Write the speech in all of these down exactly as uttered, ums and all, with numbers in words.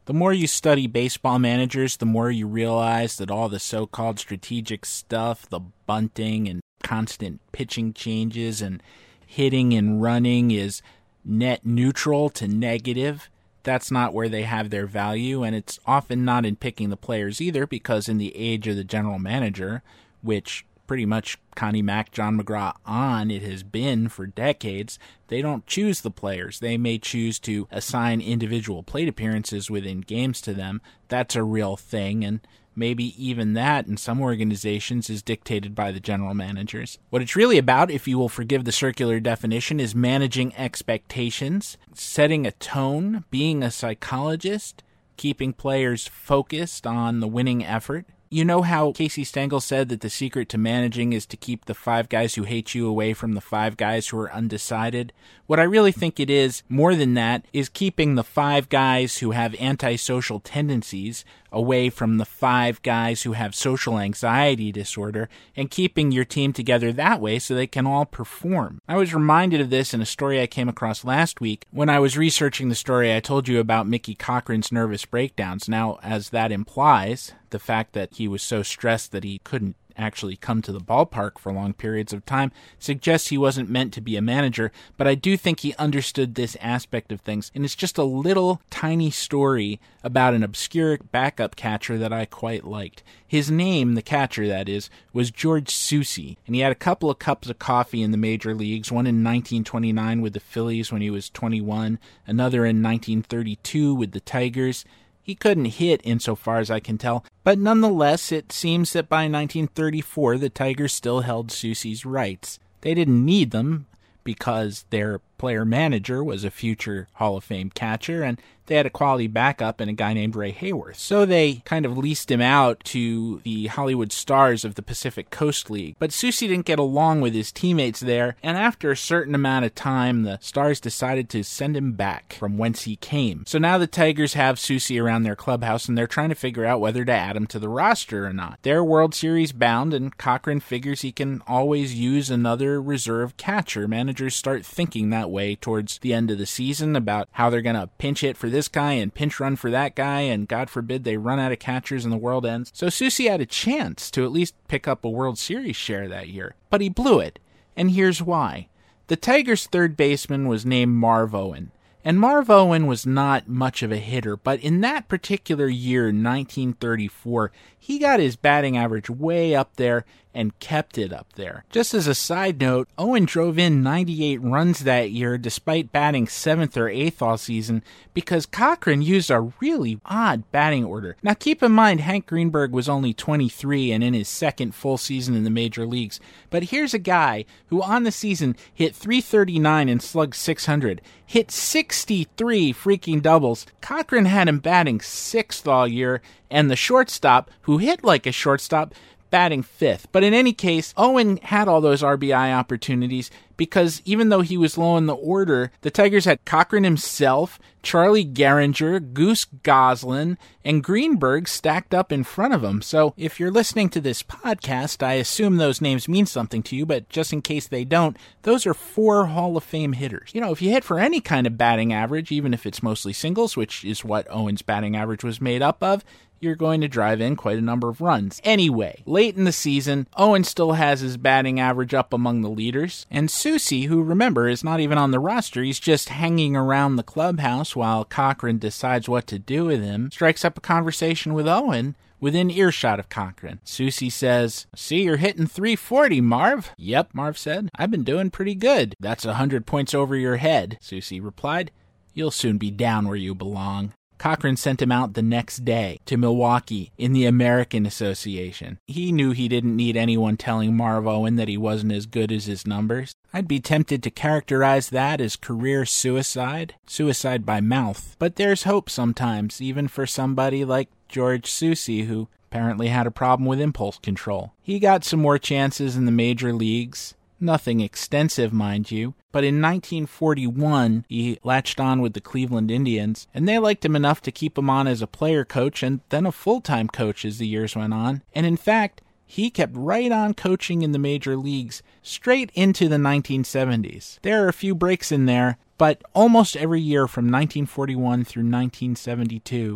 The more you study baseball managers, the more you realize that all the so-called strategic stuff, the bunting and constant pitching changes and hitting and running is net neutral to negative. That's not where they have their value, and it's often not in picking the players either, because in the age of the general manager, which pretty much Connie Mack, John McGraw on it has been for decades, they don't choose the players. They may choose to assign individual plate appearances within games to them. That's a real thing, and maybe even that in some organizations is dictated by the general managers. What it's really about, if you will forgive the circular definition, is managing expectations, setting a tone, being a psychologist, keeping players focused on the winning effort. You know how Casey Stengel said that the secret to managing is to keep the five guys who hate you away from the five guys who are undecided? What I really think it is, more than that, is keeping the five guys who have antisocial tendencies away from the five guys who have social anxiety disorder, and keeping your team together that way so they can all perform. I was reminded of this in a story I came across last week when I was researching the story I told you about Mickey Cochran's nervous breakdowns. Now, as that implies, the fact that he was so stressed that he couldn't actually come to the ballpark for long periods of time suggests he wasn't meant to be a manager, but I do think he understood this aspect of things, and it's just a little tiny story about an obscure backup catcher that I quite liked. His name, the catcher that is, was George Soucy, and he had a couple of cups of coffee in the major leagues, one in nineteen twenty-nine with the Phillies when he was twenty-one, another in nineteen thirty-two with the Tigers. He couldn't hit insofar as I can tell, but nonetheless it seems that by nineteen thirty-four the Tigers still held Soucy's rights. They didn't need them because their player-manager was a future Hall of Fame catcher, and they had a quality backup in a guy named Ray Hayworth. So they kind of leased him out to the Hollywood Stars of the Pacific Coast League. But Soucy didn't get along with his teammates there, and after a certain amount of time, the Stars decided to send him back from whence he came. So now the Tigers have Soucy around their clubhouse, and they're trying to figure out whether to add him to the roster or not. They're World Series bound, and Cochran figures he can always use another reserve catcher. Managers start thinking that way towards the end of the season about how they're going to pinch hit for this guy and pinch run for that guy, and God forbid they run out of catchers and the world ends. So Soucy had a chance to at least pick up a World Series share that year, but he blew it, and here's why. The Tigers' third baseman was named Marv Owen, and Marv Owen was not much of a hitter, but in that particular year, nineteen thirty-four, he got his batting average way up there and kept it up there. Just as a side note, Owen drove in ninety-eight runs that year despite batting seventh or eighth all season because Cochran used a really odd batting order. Now keep in mind, Hank Greenberg was only twenty-three and in his second full season in the major leagues, but here's a guy who on the season hit three thirty-nine and slugged six hundred, hit sixty-three freaking doubles. Cochran had him batting sixth all year, and the shortstop, who hit like a shortstop, batting fifth. But in any case, Owen had all those R B I opportunities because even though he was low in the order, the Tigers had Cochran himself, Charlie Gehringer, Goose Goslin, and Greenberg stacked up in front of him. So if you're listening to this podcast, I assume those names mean something to you, but just in case they don't, those are four Hall of Fame hitters. You know, if you hit for any kind of batting average, even if it's mostly singles, which is what Owen's batting average was made up of, you're going to drive in quite a number of runs. Anyway, late in the season, Owen still has his batting average up among the leaders, and Soucy, who remember is not even on the roster, he's just hanging around the clubhouse while Cochran decides what to do with him, strikes up a conversation with Owen within earshot of Cochran. Soucy says, "See, you're hitting three forty, Marv." "Yep," Marv said. "I've been doing pretty good." "That's a hundred points over your head," Soucy replied. "You'll soon be down where you belong." Cochran sent him out the next day to Milwaukee in the American Association. He knew he didn't need anyone telling Marv Owen that he wasn't as good as his numbers. I'd be tempted to characterize that as career suicide, suicide by mouth. But there's hope sometimes, even for somebody like George Soucy, who apparently had a problem with impulse control. He got some more chances in the major leagues. Nothing extensive, mind you, but in nineteen forty-one, he latched on with the Cleveland Indians, and they liked him enough to keep him on as a player coach and then a full-time coach as the years went on. And in fact, he kept right on coaching in the major leagues straight into the nineteen seventies. There are a few breaks in there, but almost every year from nineteen forty-one through nineteen seventy-two,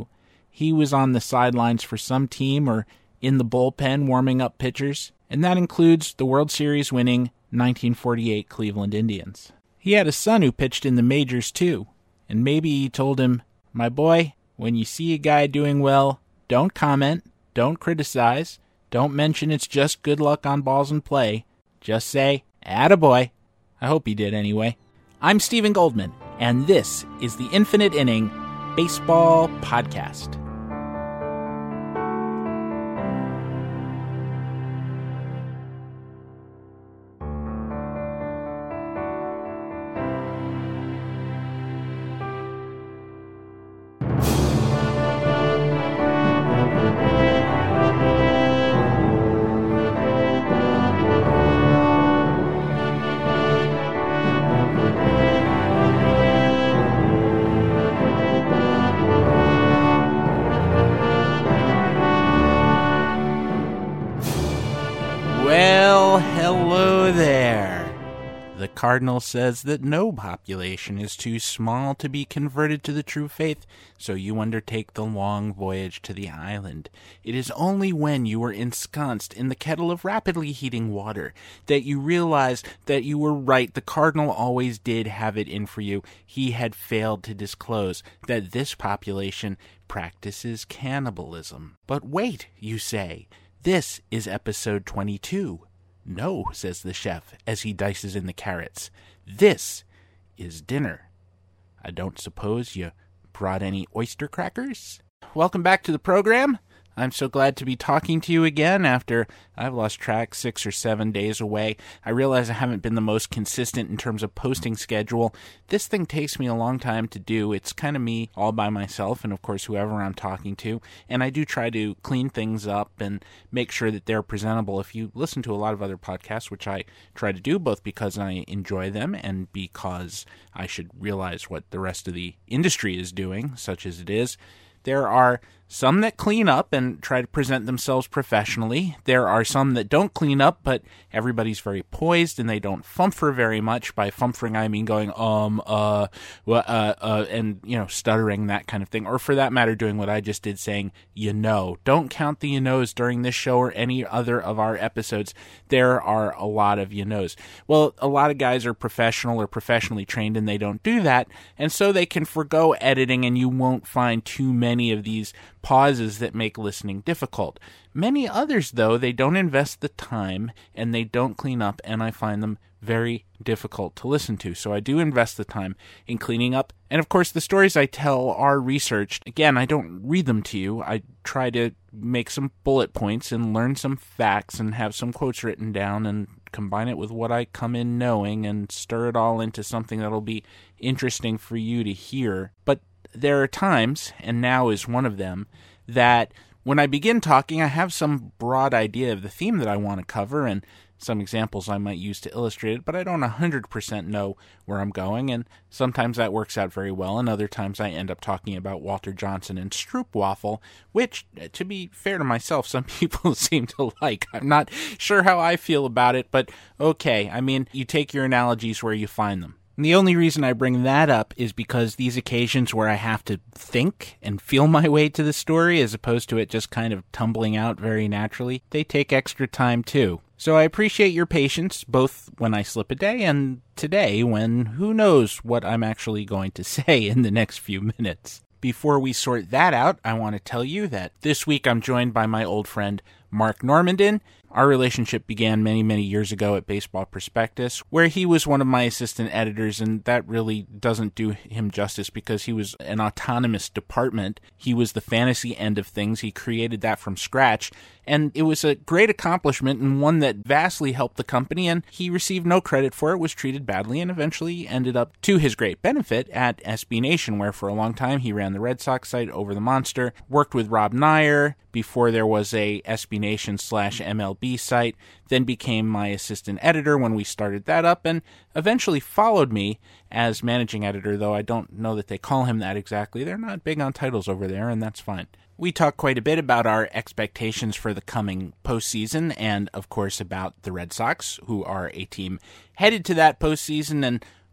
he was on the sidelines for some team or in the bullpen warming up pitchers, and that includes the World Series winning nineteen forty-eight Cleveland Indians. He had a son who pitched in the majors too, and maybe he told him, "My boy, when you see a guy doing well, don't comment, don't criticize, don't mention it's just good luck on balls in play. Just say, attaboy." I hope he did anyway. I'm Stephen Goldman, and this is the Infinite Inning Baseball Podcast. Cardinal says that no population is too small to be converted to the true faith, so you undertake the long voyage to the island. It is only when you are ensconced in the kettle of rapidly heating water that you realize that you were right. The Cardinal always did have it in for you. He had failed to disclose that this population practices cannibalism. But wait, you say, this is episode twenty-two. "No," says the chef as he dices in the carrots. "This is dinner. I don't suppose you brought any oyster crackers?" Welcome back to the program. I'm so glad to be talking to you again after I've lost track six or seven days away. I realize I haven't been the most consistent in terms of posting schedule. This thing takes me a long time to do. It's kind of me all by myself and, of course, whoever I'm talking to. And I do try to clean things up and make sure that they're presentable. If you listen to a lot of other podcasts, which I try to do both because I enjoy them and because I should realize what the rest of the industry is doing, such as it is, there are some that clean up and try to present themselves professionally. There are some that don't clean up, but everybody's very poised and they don't fumfer very much. By fumfering, I mean going, um, uh, well, uh, uh, and, you know, stuttering, that kind of thing. Or for that matter, doing what I just did, saying, you know. Don't count the you knows during this show or any other of our episodes. There are a lot of you knows. Well, a lot of guys are professional or professionally trained and they don't do that. And so they can forgo editing and you won't find too many of these pauses that make listening difficult. Many others, though, they don't invest the time and they don't clean up, and I find them very difficult to listen to. So I do invest the time in cleaning up. And of course, the stories I tell are researched. Again, I don't read them to you. I try to make some bullet points and learn some facts and have some quotes written down and combine it with what I come in knowing and stir it all into something that'll be interesting for you to hear. But there are times, and now is one of them, that when I begin talking, I have some broad idea of the theme that I want to cover and some examples I might use to illustrate it, but I don't one hundred percent know where I'm going, and sometimes that works out very well, and other times I end up talking about Walter Johnson and Stroopwafel, which, to be fair to myself, some people seem to like. I'm not sure how I feel about it, but okay, I mean, you take your analogies where you find them. And the only reason I bring that up is because these occasions where I have to think and feel my way to the story as opposed to it just kind of tumbling out very naturally, they take extra time too. So I appreciate your patience, both when I slip a day and today when who knows what I'm actually going to say in the next few minutes. Before we sort that out, I want to tell you that this week I'm joined by my old friend Mark Normandin. Our relationship began many, many years ago at Baseball Prospectus, where he was one of my assistant editors, and that really doesn't do him justice because he was an autonomous department. He was the fantasy end of things. He created that from scratch, and it was a great accomplishment and one that vastly helped the company, and he received no credit for it, was treated badly, and eventually ended up, to his great benefit, at S B Nation, where for a long time he ran the Red Sox site, Over the Monster, worked with Rob Neyer before there was a S B Nation slash M L B site, then became my assistant editor when we started that up, and eventually followed me as managing editor, though I don't know that they call him that exactly. They're not big on titles over there, and that's fine. We talk quite a bit about our expectations for the coming postseason and, of course, about the Red Sox, who are a team headed to that postseason, and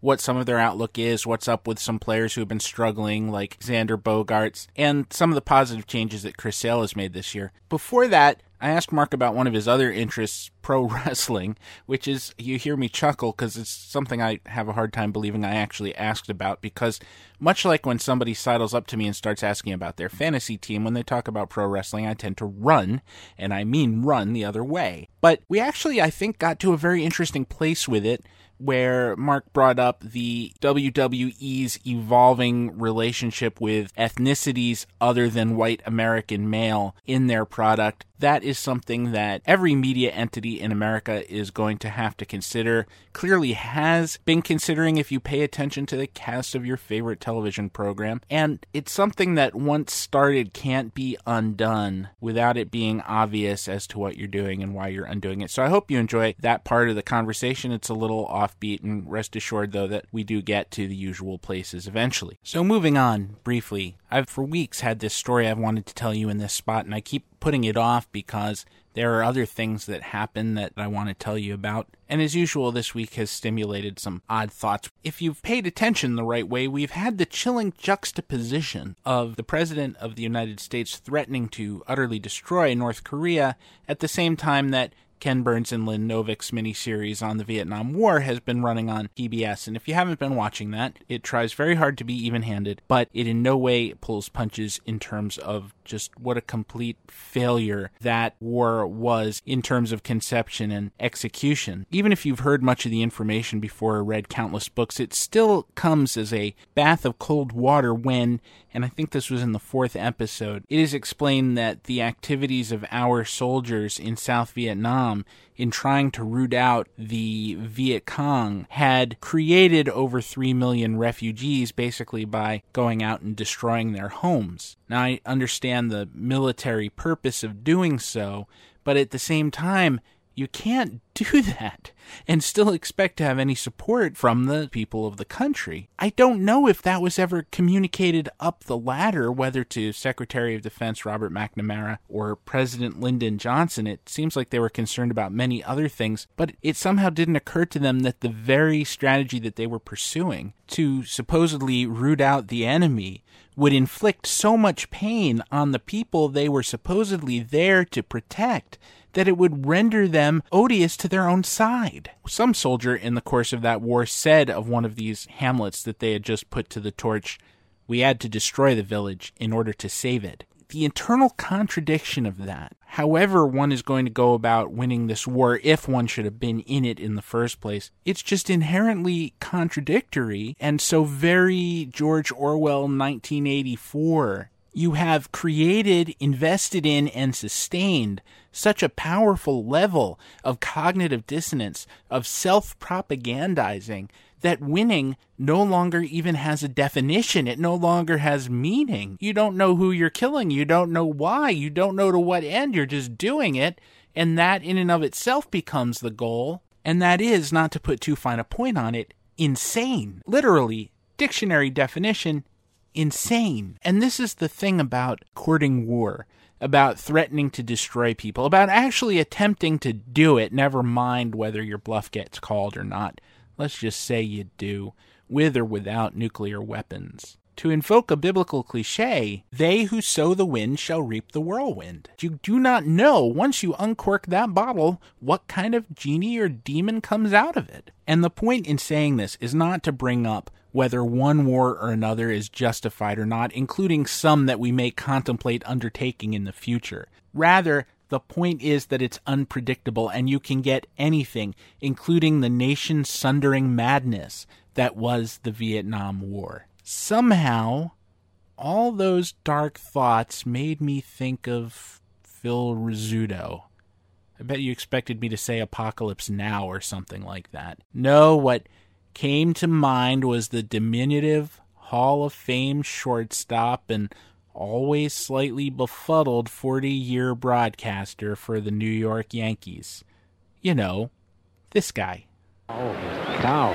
what some of their outlook is, what's up with some players who have been struggling, like Xander Bogaerts, and some of the positive changes that Chris Sale has made this year. Before that, I asked Mark about one of his other interests, pro wrestling, which is, you hear me chuckle because it's something I have a hard time believing I actually asked about, because much like when somebody sidles up to me and starts asking about their fantasy team, when they talk about pro wrestling, I tend to run, and I mean run the other way. But we actually, I think, got to a very interesting place with it, where Mark brought up the W W E's evolving relationship with ethnicities other than white American male in their product. That is something that every media entity in America is going to have to consider, clearly has been considering if you pay attention to the cast of your favorite television program. And it's something that once started can't be undone without it being obvious as to what you're doing and why you're undoing it. So I hope you enjoy that part of the conversation. It's a little offbeat, and rest assured, though, that we do get to the usual places eventually. So moving on briefly, I've for weeks had this story I've wanted to tell you in this spot, and I keep putting it off because there are other things that happen that I want to tell you about. And as usual, this week has stimulated some odd thoughts. If you've paid attention the right way, we've had the chilling juxtaposition of the President of the United States threatening to utterly destroy North Korea at the same time that Ken Burns and Lynn Novick's miniseries on the Vietnam War has been running on P B S. And if you haven't been watching that, it tries very hard to be even-handed, but it in no way pulls punches in terms of just what a complete failure that war was in terms of conception and execution. Even if you've heard much of the information before or read countless books, it still comes as a bath of cold water when, and I think this was in the fourth episode, it is explained that the activities of our soldiers in South Vietnam in trying to root out the Viet Cong had created over three million refugees basically by going out and destroying their homes. Now, I understand the military purpose of doing so, but at the same time, you can't do that and still expect to have any support from the people of the country. I don't know if that was ever communicated up the ladder, whether to Secretary of Defense Robert McNamara or President Lyndon Johnson. It seems like they were concerned about many other things, but it somehow didn't occur to them that the very strategy that they were pursuing to supposedly root out the enemy would inflict so much pain on the people they were supposedly there to protect that it would render them odious to their own side. Some soldier in the course of that war said of one of these hamlets that they had just put to the torch, "We had to destroy the village in order to save it." The internal contradiction of that, however one is going to go about winning this war, if one should have been in it in the first place, it's just inherently contradictory and so very George Orwell nineteen eighty-four. You have created, invested in, and sustained such a powerful level of cognitive dissonance, of self-propagandizing, that winning no longer even has a definition. It no longer has meaning. You don't know who you're killing. You don't know why. You don't know to what end. You're just doing it, and that in and of itself becomes the goal. And that is, not to put too fine a point on it, insane. Literally, dictionary definition, insane. And this is the thing about courting war, about threatening to destroy people, about actually attempting to do it, never mind whether your bluff gets called or not. Let's just say you do, with or without nuclear weapons. To invoke a biblical cliche, they who sow the wind shall reap the whirlwind. You do not know, once you uncork that bottle, what kind of genie or demon comes out of it. And the point in saying this is not to bring up whether one war or another is justified or not, including some that we may contemplate undertaking in the future. Rather, the point is that it's unpredictable and you can get anything, including the nation-sundering madness that was the Vietnam War. Somehow, all those dark thoughts made me think of Phil Rizzuto. I bet you expected me to say Apocalypse Now or something like that. No, what came to mind was the diminutive Hall of Fame shortstop and always slightly befuddled forty-year broadcaster for the New York Yankees. You know, this guy. Oh, cow.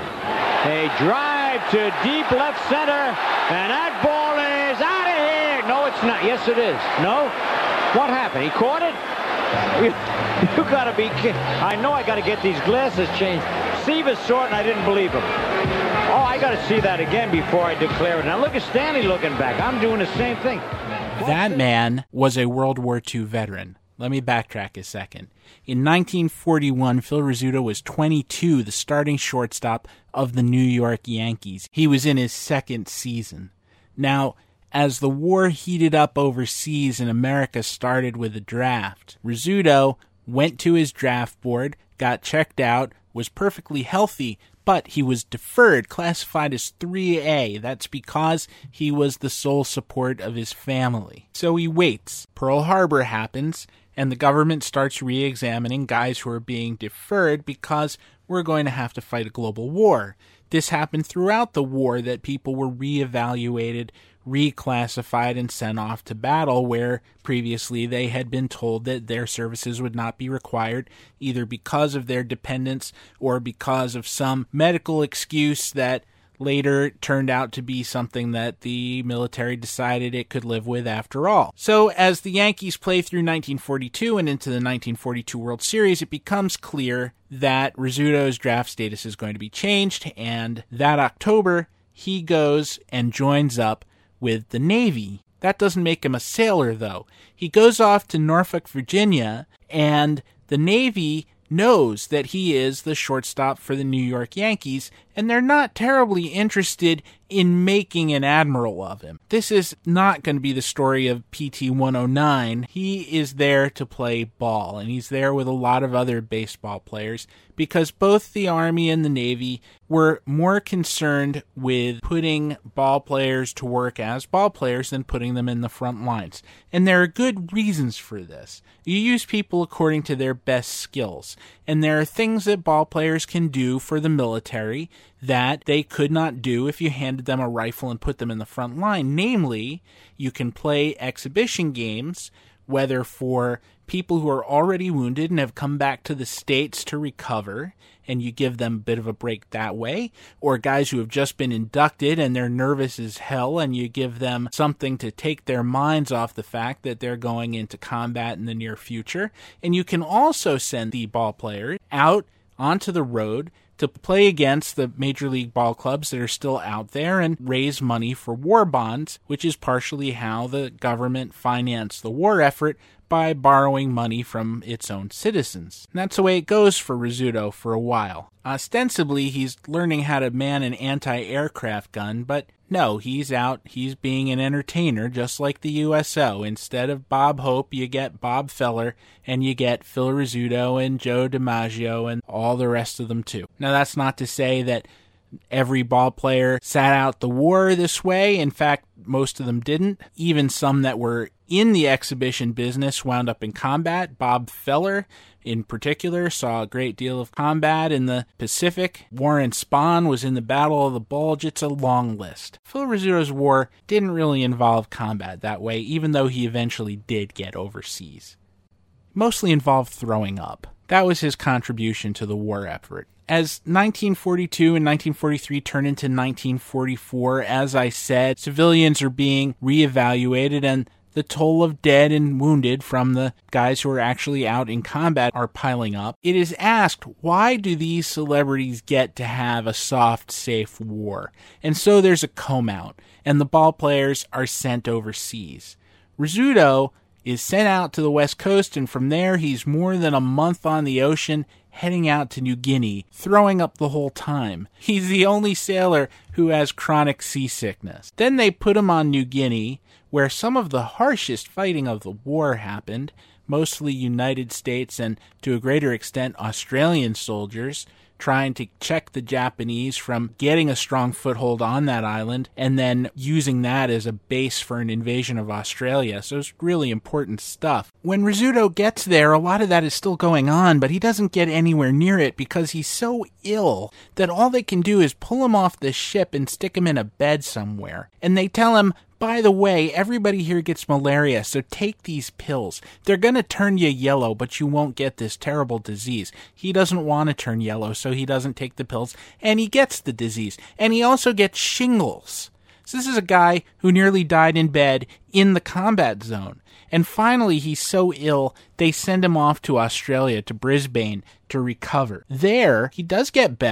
A drive to deep left center, and that ball is out of here. No, it's not. Yes, it is. No? What happened? He caught it? You, you gotta be kidding. I know I gotta get these glasses changed. Seaver saw it, and I didn't believe him. Oh, I got to see that again before I declare it. Now look at Stanley looking back. I'm doing the same thing. That man was a World War Two veteran. Let me backtrack a second. In nineteen forty-one, Phil Rizzuto was twenty-two, the starting shortstop of the New York Yankees. He was in his second season. Now, as the war heated up overseas and America started with the draft, Rizzuto went to his draft board, got checked out, was perfectly healthy, but he was deferred, classified as three A. That's because he was the sole support of his family. So he waits. Pearl Harbor happens, and the government starts re-examining guys who are being deferred because we're going to have to fight a global war. This happened throughout the war, that people were re-evaluated, reclassified, and sent off to battle, where previously they had been told that their services would not be required, either because of their dependence or because of some medical excuse that later turned out to be something that the military decided it could live with after all. So as the Yankees play through nineteen forty-two and into the nineteen forty-two World Series, it becomes clear that Rizzuto's draft status is going to be changed, and that October he goes and joins up with the Navy. That doesn't make him a sailor, though. He goes off to Norfolk, Virginia, and the Navy knows that he is the shortstop for the New York Yankees, and they're not terribly interested in making an admiral of him. This is not going to be the story of P T one oh nine. He is there to play ball, and he's there with a lot of other baseball players, because both the Army and the Navy were more concerned with putting ball players to work as ball players than putting them in the front lines. And there are good reasons for this. You use people according to their best skills, and there are things that ball players can do for the military that they could not do if you handed them a rifle and put them in the front line. Namely, you can play exhibition games, whether for people who are already wounded and have come back to the States to recover, and you give them a bit of a break that way, or guys who have just been inducted and they're nervous as hell, and you give them something to take their minds off the fact that they're going into combat in the near future. And you can also send the ball player out onto the road to play against the Major League ball clubs that are still out there and raise money for war bonds, which is partially how the government financed the war effort, by borrowing money from its own citizens. And that's the way it goes for Rizzuto for a while. Ostensibly, he's learning how to man an anti-aircraft gun, but no, he's out, he's being an entertainer, just like the U S O. Instead of Bob Hope, you get Bob Feller, and you get Phil Rizzuto and Joe DiMaggio and all the rest of them too. Now, that's not to say that every ball player sat out the war this way. In fact, most of them didn't. Even some that were in the exhibition business wound up in combat. Bob Feller, in particular, saw a great deal of combat in the Pacific. Warren Spahn was in the Battle of the Bulge. It's a long list. Phil Rizzuto's war didn't really involve combat that way, even though he eventually did get overseas. Mostly involved throwing up. That was his contribution to the war effort. As nineteen forty-two and nineteen forty-three turn into nineteen forty-four, as I said, civilians are being reevaluated, and the toll of dead and wounded from the guys who are actually out in combat are piling up. It is asked, why do these celebrities get to have a soft, safe war? And so there's a comb out, and the ball players are sent overseas. Rizzuto is sent out to the West Coast, and from there he's more than a month on the ocean, heading out to New Guinea, throwing up the whole time. He's the only sailor who has chronic seasickness. Then they put him on New Guinea, where some of the harshest fighting of the war happened, mostly United States and, to a greater extent, Australian soldiers, trying to check the Japanese from getting a strong foothold on that island and then using that as a base for an invasion of Australia. So it's really important stuff. When Rizzuto gets there, a lot of that is still going on, but he doesn't get anywhere near it because he's so ill that all they can do is pull him off the ship and stick him in a bed somewhere. And they tell him, by the way, everybody here gets malaria, so take these pills. They're going to turn you yellow, but you won't get this terrible disease. He doesn't want to turn yellow, so he doesn't take the pills, and he gets the disease. And he also gets shingles. So this is a guy who nearly died in bed in the combat zone. And finally, he's so ill, they send him off to Australia, to Brisbane, to recover. There, he does get better,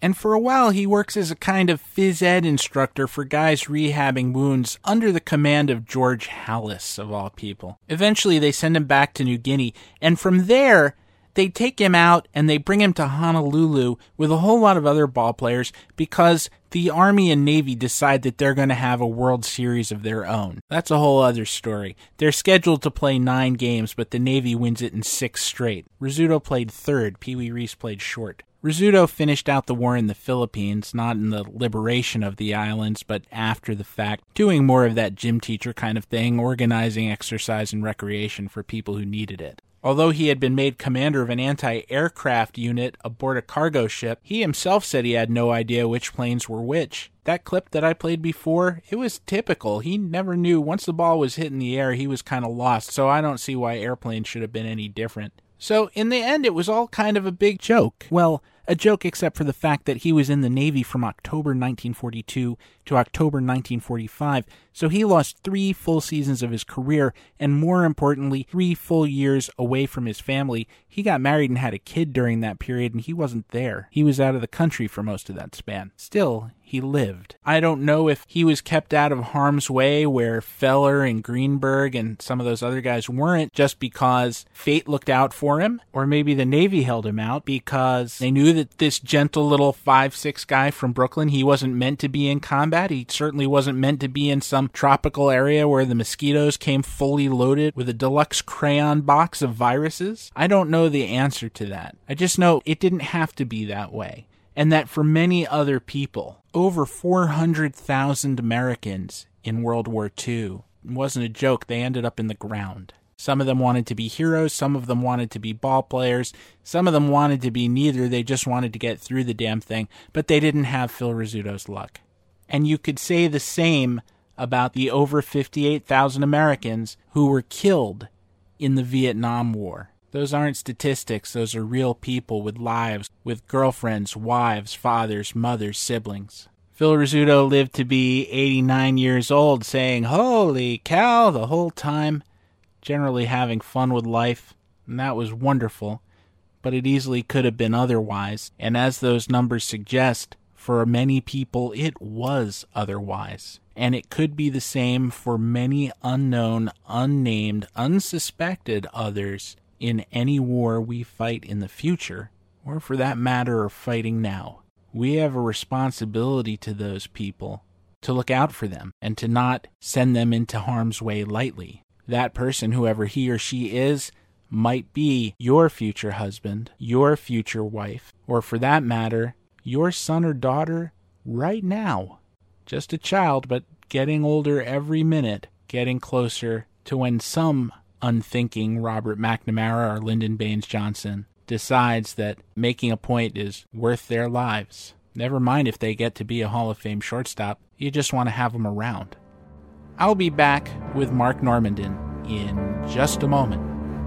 And for a while, he works as a kind of phys ed instructor for guys rehabbing wounds under the command of George Halas, of all people. Eventually, they send him back to New Guinea, and from there, they take him out and they bring him to Honolulu with a whole lot of other ball players because the Army and Navy decide that they're going to have a World Series of their own. That's a whole other story. They're scheduled to play nine games, but the Navy wins it in six straight. Rizzuto played third. Pee Wee Reese played short. Rizzuto finished out the war in the Philippines, not in the liberation of the islands, but after the fact, doing more of that gym teacher kind of thing, organizing exercise and recreation for people who needed it. Although he had been made commander of an anti-aircraft unit aboard a cargo ship, he himself said he had no idea which planes were which. That clip that I played before, it was typical. He never knew. Once the ball was hit in the air, he was kind of lost, so I don't see why airplanes should have been any different. So in the end, it was all kind of a big joke. Well, a joke except for the fact that he was in the Navy from October nineteen forty-two to October nineteen forty-five, so he lost three full seasons of his career, and more importantly, three full years away from his family. He got married and had a kid during that period, and he wasn't there. He was out of the country for most of that span. Still, he lived. I don't know if he was kept out of harm's way where Feller and Greenberg and some of those other guys weren't just because fate looked out for him, or maybe the Navy held him out because they knew that this gentle little five six guy from Brooklyn, he wasn't meant to be in combat. He certainly wasn't meant to be in some tropical area where the mosquitoes came fully loaded with a deluxe crayon box of viruses. I don't know the answer to that. I just know it didn't have to be that way. And that for many other people, over four hundred thousand Americans in World War Two, it wasn't a joke, they ended up in the ground. Some of them wanted to be heroes, some of them wanted to be ball players, some of them wanted to be neither, they just wanted to get through the damn thing, but they didn't have Phil Rizzuto's luck. And you could say the same about the over fifty-eight thousand Americans who were killed in the Vietnam War. Those aren't statistics, those are real people with lives, with girlfriends, wives, fathers, mothers, siblings. Phil Rizzuto lived to be eighty-nine years old, saying, "Holy cow," the whole time, generally having fun with life, and that was wonderful, but it easily could have been otherwise, and as those numbers suggest, for many people it was otherwise. And it could be the same for many unknown, unnamed, unsuspected others in any war we fight in the future, or for that matter are fighting now. We have a responsibility to those people to look out for them and to not send them into harm's way lightly. That person, whoever he or she is, might be your future husband, your future wife, or for that matter, your son or daughter right now. Just a child, but getting older every minute, getting closer to when some unthinking Robert McNamara or Lyndon Baines Johnson decides that making a point is worth their lives. Never mind if they get to be a Hall of Fame shortstop, you just want to have them around. I'll be back with Mark Normandin in just a moment.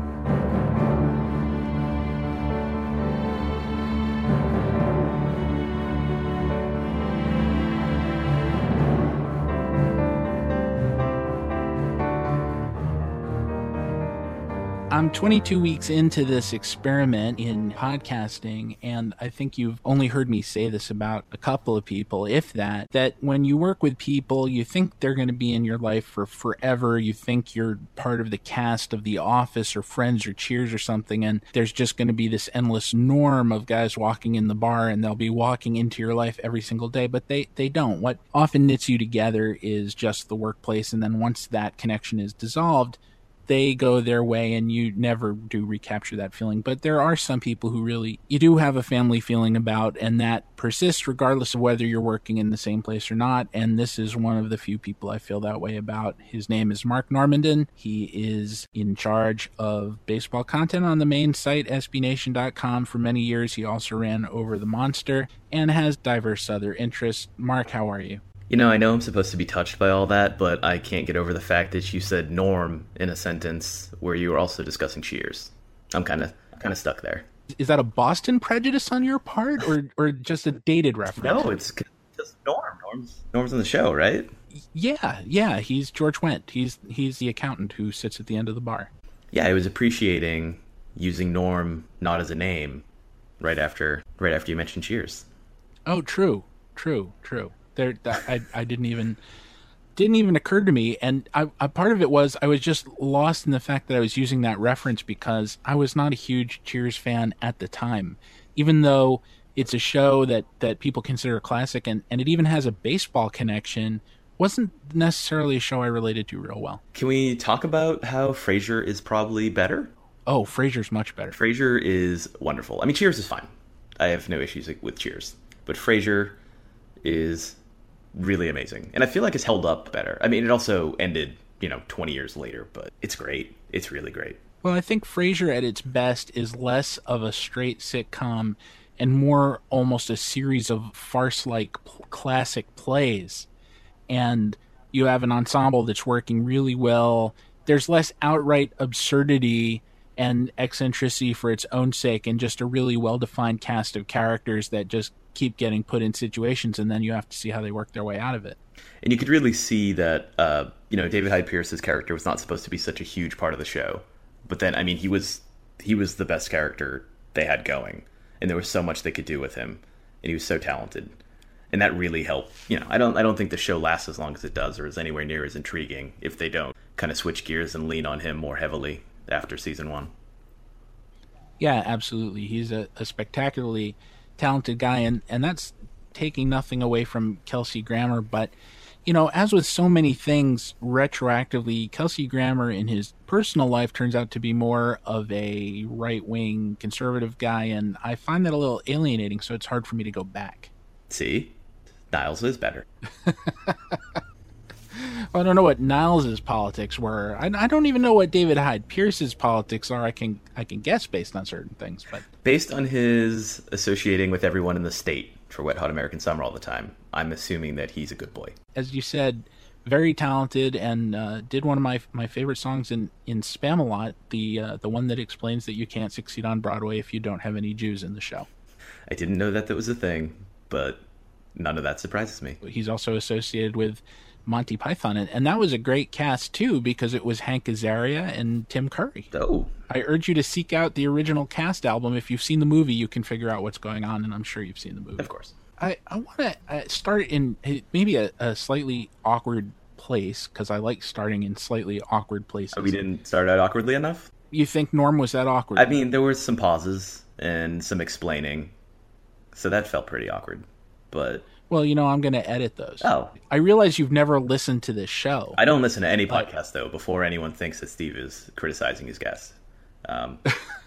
I'm twenty-two weeks into this experiment in podcasting, and I think you've only heard me say this about a couple of people, if that, that when you work with people, you think they're going to be in your life for forever. You think you're part of the cast of The Office or Friends or Cheers or something, and there's just going to be this endless norm of guys walking in the bar, and they'll be walking into your life every single day, but they, they don't. What often knits you together is just the workplace, and then once that connection is dissolved, they go their way and you never do recapture that feeling. But there are some people who really, you do have a family feeling about, and that persists regardless of whether you're working in the same place or not. And this is one of the few people I feel that way about. His name is Mark Normandin. He is in charge of baseball content on the main site, S B Nation dot com. For many years, he also ran Over the Monster and has diverse other interests. Mark, how are you? You know, I know I'm supposed to be touched by all that, but I can't get over the fact that you said norm in a sentence where you were also discussing Cheers. I'm kind of kind of stuck there. Is that a Boston prejudice on your part, or or just a dated reference? No, it's just Norm. Norm's, Norm's on the show, right? Yeah, yeah. He's George Wendt. He's he's the accountant who sits at the end of the bar. Yeah, I was appreciating using Norm not as a name right after right after you mentioned Cheers. Oh, true, true, true. There, that, I, I didn't even, didn't even occur to me, and I, I, part of it was I was just lost in the fact that I was using that reference because I was not a huge Cheers fan at the time, even though it's a show that, that people consider a classic, and, and it even has a baseball connection. Wasn't necessarily a show I related to real well. Can we talk about how Frasier is probably better? Oh, Frasier's much better. Frasier is wonderful. I mean, Cheers is fine. I have no issues with Cheers. But Frasier is really amazing. And I feel like it's held up better. I mean, it also ended, you know, twenty years later, but it's great. It's really great. Well, I think Frasier at its best is less of a straight sitcom and more almost a series of farce-like p- classic plays. And you have an ensemble that's working really well. There's less outright absurdity and eccentricity for its own sake, and just a really well-defined cast of characters that just keep getting put in situations, and then you have to see how they work their way out of it. And you could really see that, uh, you know, David Hyde Pierce's character was not supposed to be such a huge part of the show. But then, I mean, he was he was the best character they had going, and there was so much they could do with him, and he was so talented. And that really helped. You know, I don't I don't think the show lasts as long as it does or is anywhere near as intriguing if they don't kind of switch gears and lean on him more heavily after season one. Yeah, absolutely. He's a, a spectacularly talented guy, and, and that's taking nothing away from Kelsey Grammer. But, you know, as with so many things retroactively, Kelsey Grammer in his personal life turns out to be more of a right-wing conservative guy, and I find that a little alienating, so it's hard for me to go back. See? Niles is better. Well, I don't know what Niles' politics were. I, I don't even know what David Hyde Pierce's politics are. I can I can guess based on certain things, but based on his associating with everyone in the state for Wet Hot American Summer all the time, I'm assuming that he's a good boy. As you said, very talented, and uh, did one of my my favorite songs in in Spamalot, the uh, the one that explains that you can't succeed on Broadway if you don't have any Jews in the show. I didn't know that that was a thing, but none of that surprises me. He's also associated with Monty Python, and, and that was a great cast too, because it was Hank Azaria and Tim Curry. Oh. I urge you to seek out the original cast album. If you've seen the movie, you can figure out what's going on, and I'm sure you've seen the movie. Of course. I, I want to uh, start in maybe a, a slightly awkward place, because I like starting in slightly awkward places. We didn't start out awkwardly enough? You think Norm was that awkward? I mean, there were some pauses and some explaining, so that felt pretty awkward, but... Well, you know, I'm going to edit those. Oh. I realize you've never listened to this show. I don't listen to any but... podcast, though, before anyone thinks that Steve is criticizing his guests. Um,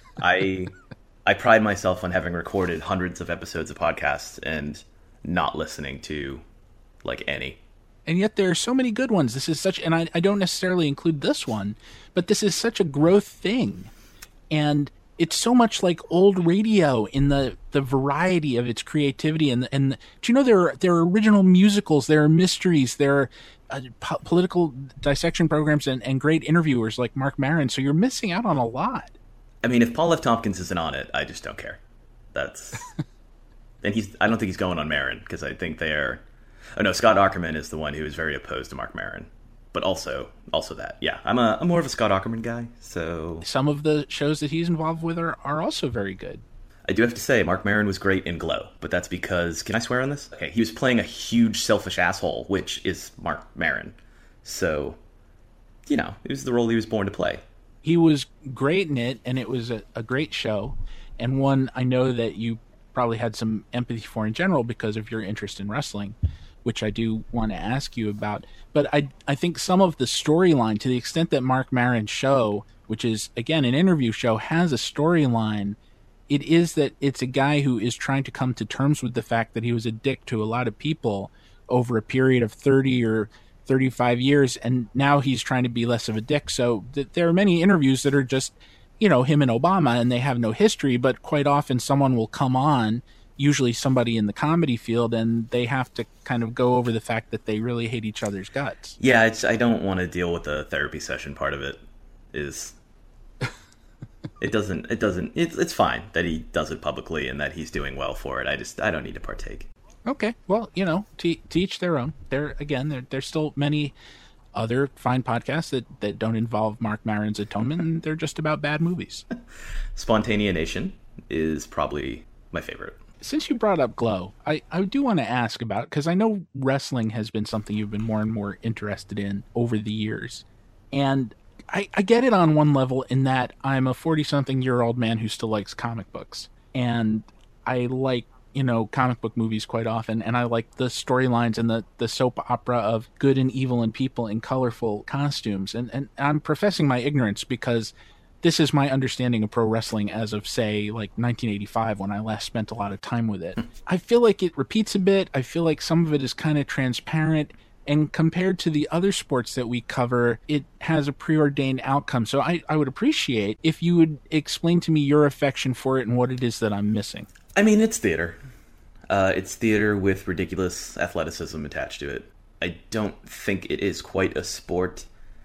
I I pride myself on having recorded hundreds of episodes of podcasts and not listening to, like, any. And yet there are so many good ones. This is such, and I, I don't necessarily include this one, but this is such a growth thing. And it's so much like old radio in the, the variety of its creativity. And, and do you know there are, there are original musicals, there are mysteries, there are uh, po- political dissection programs and, and great interviewers like Marc Maron. So you're missing out on a lot. I mean, if Paul F. Tompkins isn't on it, I just don't care. That's... and he's I don't think he's going on Maron, because I think they're... Oh, no, Scott Aukerman is the one who is very opposed to Marc Maron. But also, also that, yeah. I'm a I'm more of a Scott Aukerman guy, so... Some of the shows that he's involved with are, are also very good. I do have to say, Marc Maron was great in Glow, but that's because... Can I swear on this? Okay, he was playing a huge selfish asshole, which is Marc Maron. So, you know, it was the role he was born to play. He was great in it, and it was a, a great show, and one I know that you probably had some empathy for in general because of your interest in wrestling, which I do want to ask you about. But I I think some of the storyline, to the extent that Marc Maron's show, which is, again, an interview show, has a storyline, it is that it's a guy who is trying to come to terms with the fact that he was a dick to a lot of people over a period of thirty or thirty-five years, and now he's trying to be less of a dick. So th- there are many interviews that are just, you know, him and Obama, and they have no history, but quite often someone will come on, usually somebody in the comedy field, and they have to kind of go over the fact that they really hate each other's guts. Yeah, it's, I don't want to deal with the therapy session part of it. Is it doesn't it doesn't it's it's fine that he does it publicly and that he's doing well for it. I just I don't need to partake. Okay, well, you know, to, to each their own. There again, there there's still many other fine podcasts that, that don't involve Marc Maron's atonement, and they're just about bad movies. Spontanea Nation is probably my favorite. Since you brought up Glow, I, I do want to ask about, because I know wrestling has been something you've been more and more interested in over the years. And I, I get it on one level in that I'm a forty-something-year-old man who still likes comic books. And I like, you know, comic book movies quite often. And I like the storylines and the, the soap opera of good and evil and people in colorful costumes. And, and I'm professing my ignorance because this is my understanding of pro wrestling as of, say, like nineteen eighty-five, when I last spent a lot of time with it. I feel like it repeats a bit. I feel like some of it is kind of transparent. And compared to the other sports that we cover, it has a preordained outcome. So I, I would appreciate if you would explain to me your affection for it and what it is that I'm missing. I mean, it's theater. Uh, it's theater with ridiculous athleticism attached to it. I don't think it is quite a sport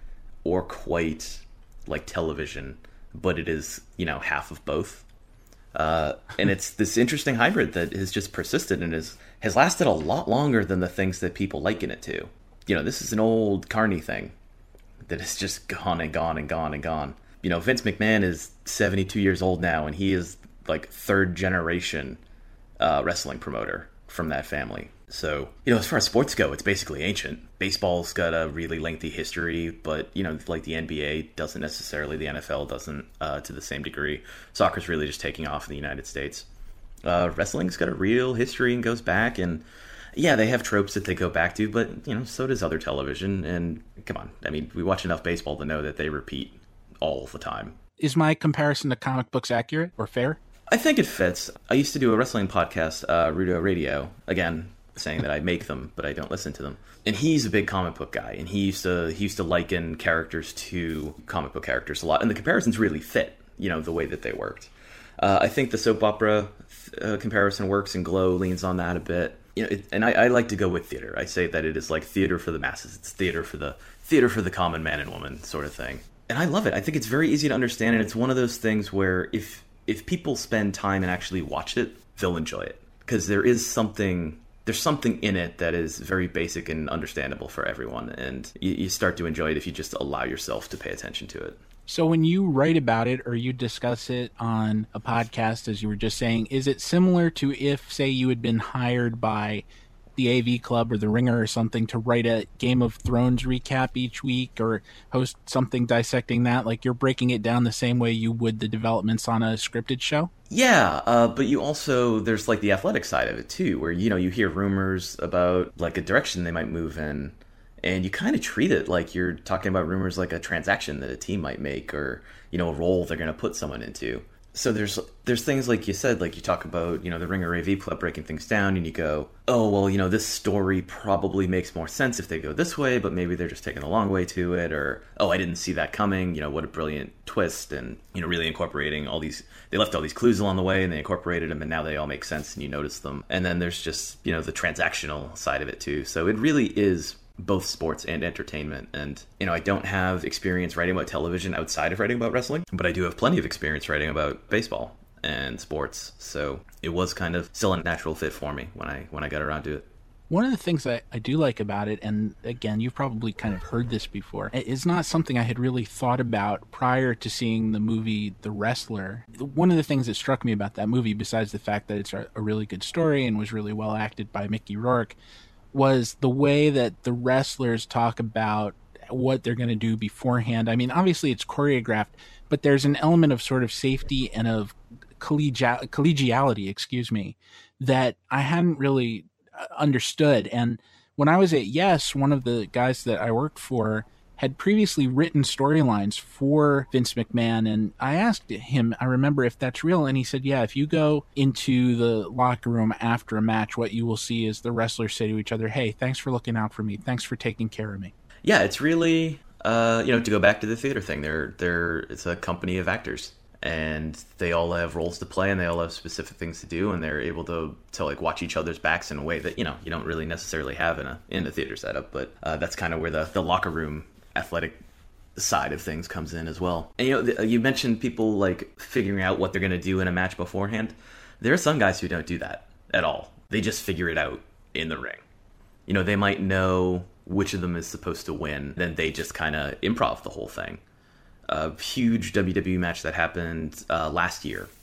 or quite like television, but it is, you know, half of both. Uh, and it's this interesting hybrid that has just persisted and is, has lasted a lot longer than the things that people liken it to. You know, this is an old Carney thing that has just gone and gone and gone and gone. You know, Vince McMahon is seventy-two years old now, and he is like third generation uh, wrestling promoter from that family. So, you know, as far as sports go, it's basically ancient. Baseball's got a really lengthy history, but, you know, like the N B A doesn't necessarily, the N F L doesn't uh, to the same degree. Soccer's really just taking off in the United States. Uh, wrestling's got a real history and goes back, and yeah, they have tropes that they go back to, but, you know, so does other television. And come on, I mean, we watch enough baseball to know that they repeat all the time. Is my comparison to comic books accurate or fair? I think it fits. I used to do a wrestling podcast, uh, Rudo Radio, again, saying that I make them, but I don't listen to them. And he's a big comic book guy, and he used to he used to liken characters to comic book characters a lot, and the comparisons really fit, you know, the way that they worked. Uh, I think the soap opera uh, comparison works, and Glow leans on that a bit. You know, it, and I, I like to go with theater. I say that it is like theater for the masses. It's theater for the theater for the common man and woman sort of thing. And I love it. I think it's very easy to understand, and it's one of those things where if if people spend time and actually watch it, they'll enjoy it, because there is something. There's something in it that is very basic and understandable for everyone, and you, you start to enjoy it if you just allow yourself to pay attention to it. So when you write about it or you discuss it on a podcast, as you were just saying, is it similar to if, say, you had been hired by the A V Club or the Ringer or something to write a Game of Thrones recap each week or host something dissecting that? Like, you're breaking it down the same way you would the developments on a scripted show? Yeah, uh, but you also, there's like the athletic side of it too, where, you know, you hear rumors about like a direction they might move in, and you kind of treat it like you're talking about rumors like a transaction that a team might make, or, you know, a role they're going to put someone into. So there's there's things like you said, like you talk about, you know, the Ringer A V Club breaking things down, and you go, oh, well, you know, this story probably makes more sense if they go this way, but maybe they're just taking a long way to it, or, oh, I didn't see that coming, you know, what a brilliant twist, and, you know, really incorporating all these, they left all these clues along the way, and they incorporated them, and now they all make sense, and you notice them. And then there's just, you know, the transactional side of it too. So it really is both sports and entertainment. And, you know, I don't have experience writing about television outside of writing about wrestling, but I do have plenty of experience writing about baseball and sports. So it was kind of still a natural fit for me when I when I got around to it. One of the things that I do like about it, and again, you've probably kind of heard this before, it's not something I had really thought about prior to seeing the movie The Wrestler. One of the things that struck me about that movie, besides the fact that it's a really good story and was really well acted by Mickey Rourke, was the way that the wrestlers talk about what they're going to do beforehand. I mean, obviously it's choreographed, but there's an element of sort of safety and of collegia- collegiality, excuse me, that I hadn't really understood. And when I was at Yes, one of the guys that I worked for had previously written storylines for Vince McMahon, and I asked him, I remember, if that's real, and he said, yeah, if you go into the locker room after a match, what you will see is the wrestlers say to each other, hey, thanks for looking out for me, thanks for taking care of me. Yeah, it's really, uh, you know, to go back to the theater thing, they're, they're, it's a company of actors, and they all have roles to play, and they all have specific things to do, and they're able to, to like watch each other's backs in a way that, you know, you don't really necessarily have in a in a theater setup, but uh, that's kind of where the, the locker room athletic side of things comes in as well. And, you know, you mentioned people like figuring out what they're going to do in a match beforehand. There are some guys who don't do that at all. They just figure it out in the ring. You know, they might know which of them is supposed to win, then they just kind of improv the whole thing. A huge W W E match that happened uh, last year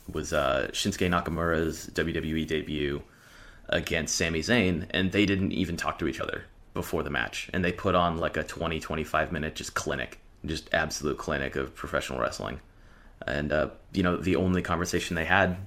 was uh, Shinsuke Nakamura's W W E debut against Sami Zayn, and they didn't even talk to each other before the match. And they put on like a twenty, twenty-five minute just clinic, just absolute clinic of professional wrestling. And, uh, you know, the only conversation they had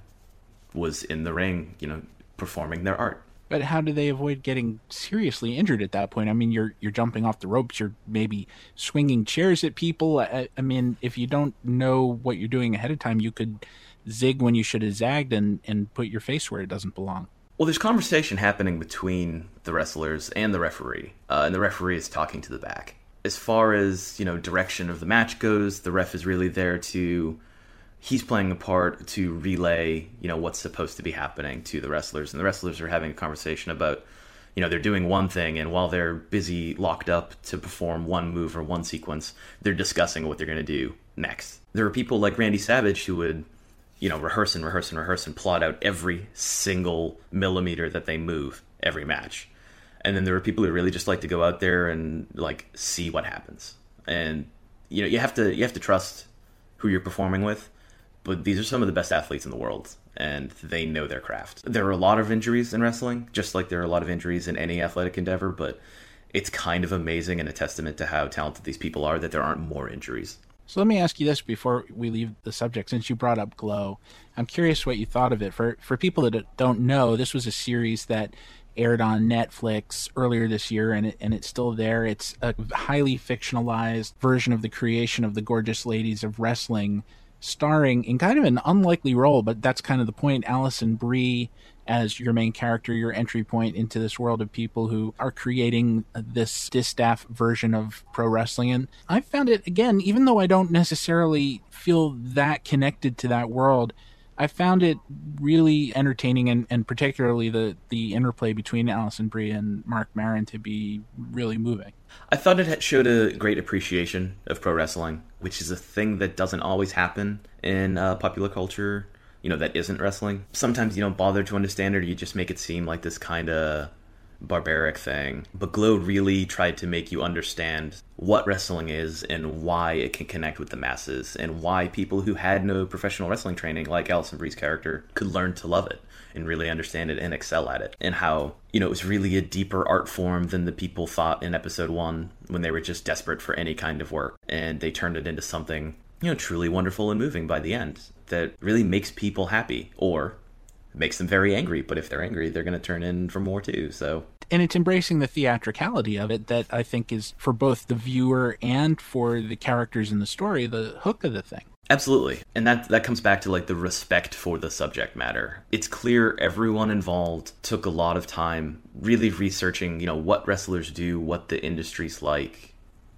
was in the ring, you know, performing their art. But how do they avoid getting seriously injured at that point? I mean, you're you're jumping off the ropes. You're maybe swinging chairs at people. I, I mean, if you don't know what you're doing ahead of time, you could zig when you should have zagged and, and put your face where it doesn't belong. Well, there's conversation happening between the wrestlers and the referee, uh, and the referee is talking to the back. As far as, you know, direction of the match goes, the ref is really there to, he's playing a part to relay, you know, what's supposed to be happening to the wrestlers. And the wrestlers are having a conversation about, you know, they're doing one thing, and while they're busy locked up to perform one move or one sequence, they're discussing what they're going to do next. There are people like Randy Savage who would, you know, rehearse and rehearse and rehearse and plot out every single millimeter that they move every match. And then there are people who really just like to go out there and like see what happens. And, you know, you have to, you have to trust who you're performing with, but these are some of the best athletes in the world, and they know their craft. There are a lot of injuries in wrestling, just like there are a lot of injuries in any athletic endeavor, but it's kind of amazing and a testament to how talented these people are that there aren't more injuries. So let me ask you this before we leave the subject. Since you brought up Glow, I'm curious what you thought of it. For for people that don't know, this was a series that aired on Netflix earlier this year, and it, and it's still there. It's a highly fictionalized version of the creation of the Gorgeous Ladies of Wrestling, starring in kind of an unlikely role, but that's kind of the point, Alison Brie as your main character, your entry point into this world of people who are creating this distaff version of pro wrestling. And I found it, again, even though I don't necessarily feel that connected to that world, I found it really entertaining, and, and particularly the, the interplay between Alison Brie and Marc Maron to be really moving. I thought it showed a great appreciation of pro wrestling, which is a thing that doesn't always happen in uh, popular culture, you know, that isn't wrestling. Sometimes you don't bother to understand it, or you just make it seem like this kind of barbaric thing. But Glow really tried to make you understand what wrestling is and why it can connect with the masses, and why people who had no professional wrestling training, like Alison Brie's character, could learn to love it and really understand it and excel at it. And how, you know, it was really a deeper art form than the people thought in episode one, when they were just desperate for any kind of work. And they turned it into something, you know, truly wonderful and moving by the end, that really makes people happy, or makes them very angry. But if they're angry, they're going to turn in for more too. So, and it's embracing the theatricality of it that I think is, for both the viewer and for the characters in the story, the hook of the thing. Absolutely. And that that comes back to like the respect for the subject matter. It's clear everyone involved took a lot of time really researching, you know, what wrestlers do, what the industry's like,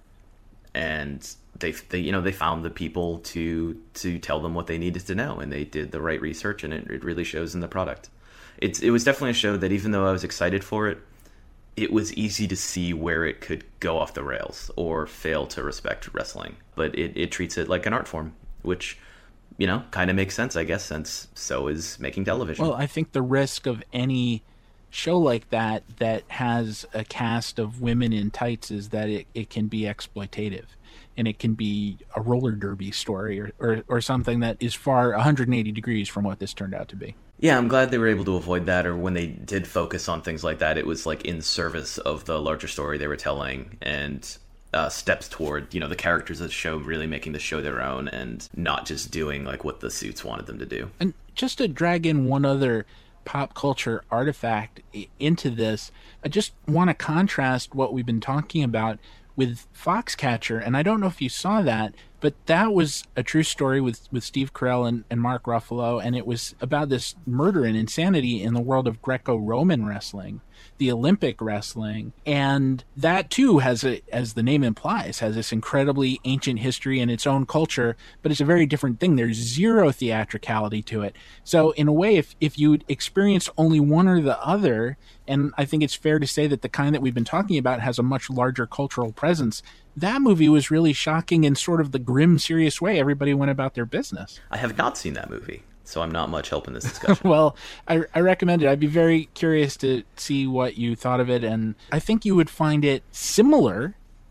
and they, they you know, they found the people to to tell them what they needed to know, and they did the right research, and it, it really shows in the product. It's it was definitely a show that, even though I was excited for it, it was easy to see where it could go off the rails or fail to respect wrestling. But it, it treats it like an art form, which, you know, kind of makes sense, I guess, since so is making television. Well, I think the risk of any show like that that has a cast of women in tights is that it, it can be exploitative, and it can be a roller derby story, or, or, or something that is far one hundred eighty degrees from what this turned out to be. Yeah, I'm glad they were able to avoid that, or when they did focus on things like that, it was like in service of the larger story they were telling, and uh, steps toward, you know, the characters of the show really making the show their own, and not just doing like what the suits wanted them to do. And just to drag in one other pop culture artifact into this, I just want to contrast what we've been talking about with Foxcatcher, and I don't know if you saw that, but that was a true story with, with Steve Carell and, and Mark Ruffalo, and it was about this murder and insanity in the world of Greco-Roman wrestling, the Olympic wrestling, and that too has, a, as the name implies, has this incredibly ancient history and its own culture, but it's a very different thing. There's zero theatricality to it. So in a way, if, if you'd experienced only one or the other, and I think it's fair to say that the kind that we've been talking about has a much larger cultural presence, that movie was really shocking in sort of the grim, serious way everybody went about their business. I have not seen that movie, so I'm not much help in this discussion. Well, I, I recommend it. I'd be very curious to see what you thought of it, and I think you would find it similar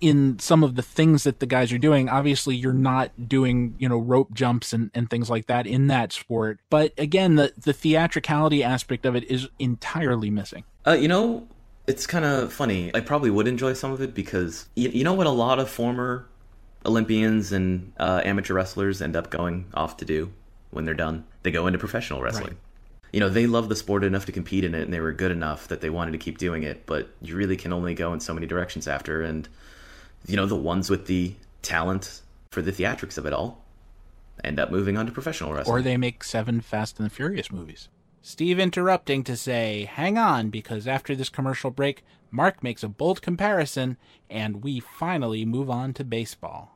in some of the things that the guys are doing. Obviously, you're not doing, you know, rope jumps and, and things like that in that sport. But again, the, the theatricality aspect of it is entirely missing. Uh, you know, it's kind of funny. I probably would enjoy some of it because, you, you know what a lot of former Olympians and uh, amateur wrestlers end up going off to do when they're done? They go into professional wrestling. Right. You know, they love the sport enough to compete in it, and they were good enough that they wanted to keep doing it, but you really can only go in so many directions after, and, you know, the ones with the talent for the theatrics of it all end up moving on to professional wrestling. Or they make seven Fast and the Furious movies. Steve interrupting to say, hang on, because after this commercial break, Mark makes a bold comparison, and we finally move on to baseball.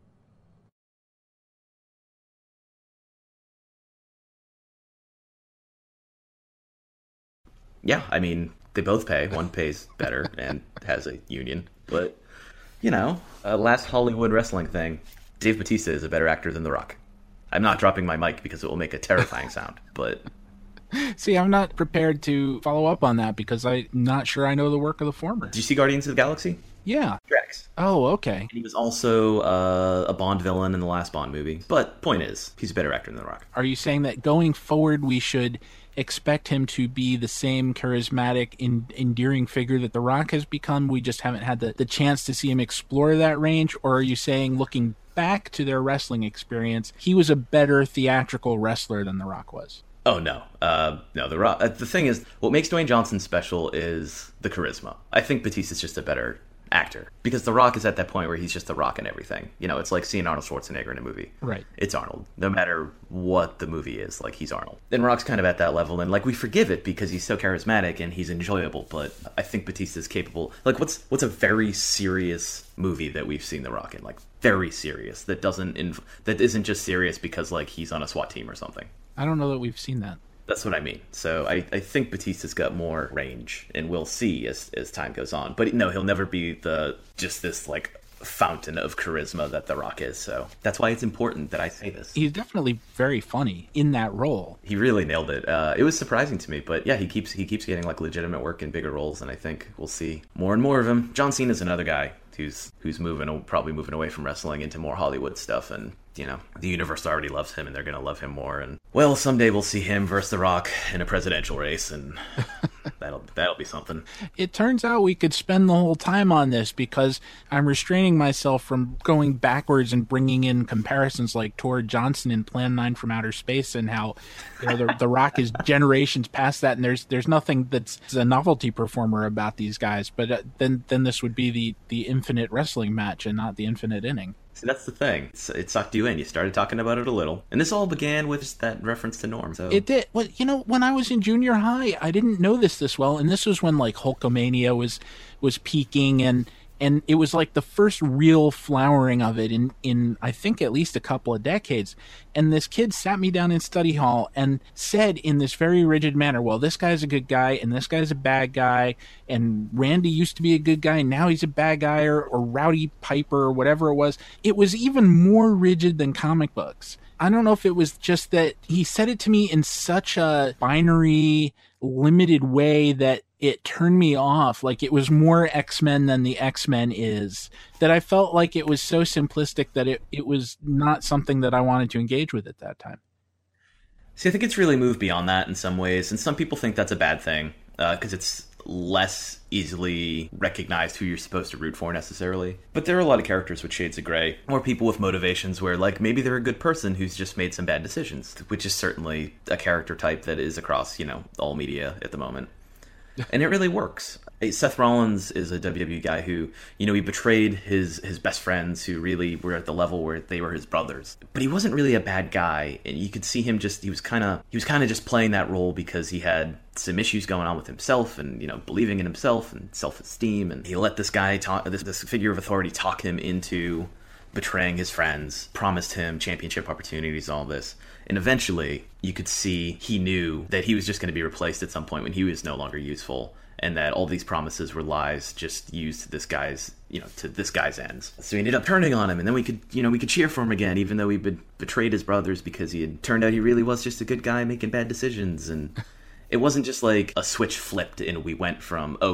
Yeah, I mean, they both pay. One pays better and has a union. But, you know, uh, last Hollywood wrestling thing, Dave Bautista is a better actor than The Rock. I'm not dropping my mic because it will make a terrifying sound, but... See, I'm not prepared to follow up on that because I'm not sure I know the work of the former. Did you see Guardians of the Galaxy? Yeah. Drax. Oh, okay. He was also uh, a Bond villain in the last Bond movie. But point is, he's a better actor than The Rock. Are you saying that going forward we should expect him to be the same charismatic, in, endearing figure that The Rock has become? We just haven't had the, the chance to see him explore that range? Or are you saying, looking back to their wrestling experience, he was a better theatrical wrestler than The Rock was? Oh, no. Uh, no, The Rock. Uh, the thing is, what makes Dwayne Johnson special is the charisma. I think Batista's just a better actor because The Rock is at that point where he's just The Rock in everything. You know, it's like seeing Arnold Schwarzenegger in a movie. Right. It's Arnold. No matter what the movie is, like, he's Arnold. And Rock's kind of at that level, and like we forgive it because he's so charismatic and he's enjoyable. But I think Batista's capable. Like, what's what's a very serious movie that we've seen The Rock in? Like, very serious that doesn't inv- that isn't just serious because like he's on a SWAT team or something. I don't know that we've seen that. That's what I mean. So I, I think Batista's got more range, and we'll see as as time goes on. But no, he'll never be the just this like fountain of charisma that The Rock is. So that's why it's important that I say this. He's definitely very funny in that role. He really nailed it. Uh, it was surprising to me, but yeah, he keeps he keeps getting like legitimate work in bigger roles, and I think we'll see more and more of him. John Cena's another guy who's who's moving probably moving away from wrestling into more Hollywood stuff, and you know, the universe already loves him and they're going to love him more. And well, someday we'll see him versus The Rock in a presidential race, and that'll that'll be something. It turns out we could spend the whole time on this because I'm restraining myself from going backwards and bringing in comparisons like Tor Johnson in Plan nine from Outer Space and how, you know, the, the Rock is generations past that, and there's there's nothing that's a novelty performer about these guys. But uh, then then this would be the, the infinite wrestling match and not the infinite inning. See, that's the thing. It's, it sucked you in. You started talking about it a little. And this all began with that reference to Norm. So. It did. Well, you know, when I was in junior high, I didn't know this this well. And this was when, like, Hulkamania was was peaking. And, and it was, like, the first real flowering of it in, in, I think, at least a couple of decades. And this kid sat me down in study hall and said in this very rigid manner, well, this guy's a good guy and this guy's a bad guy. And Randy used to be a good guy and now he's a bad guy, or, or Rowdy Piper or whatever it was. It was even more rigid than comic books. I don't know if it was just that he said it to me in such a binary, limited way that it turned me off. Like, it was more X-Men than the X-Men is, that I felt like it was so simplistic that it, it was not something that I wanted to engage with at that time. See, I think it's really moved beyond that in some ways, and some people think that's a bad thing because uh, it's less easily recognized who you're supposed to root for necessarily. But there are a lot of characters with shades of gray, or people with motivations where, like, maybe they're a good person who's just made some bad decisions, which is certainly a character type that is across, you know, all media at the moment. And it really works. Seth Rollins is a W W E guy who, you know, he betrayed his, his best friends who really were at the level where they were his brothers. But he wasn't really a bad guy, and you could see him just, he was kind of, he was kind of just playing that role because he had some issues going on with himself and, you know, believing in himself and self-esteem, and he let this guy talk, this, this figure of authority talk him into betraying his friends, promised him championship opportunities, all this. And eventually, you could see he knew that he was just going to be replaced at some point when he was no longer useful, and that all these promises were lies just used to this guy's, you know, to this guy's ends. So he ended up turning on him, and then we could, you know, we could cheer for him again, even though he be- betrayed his brothers because he had turned out he really was just a good guy making bad decisions. And it wasn't just like a switch flipped and we went from, oh, he's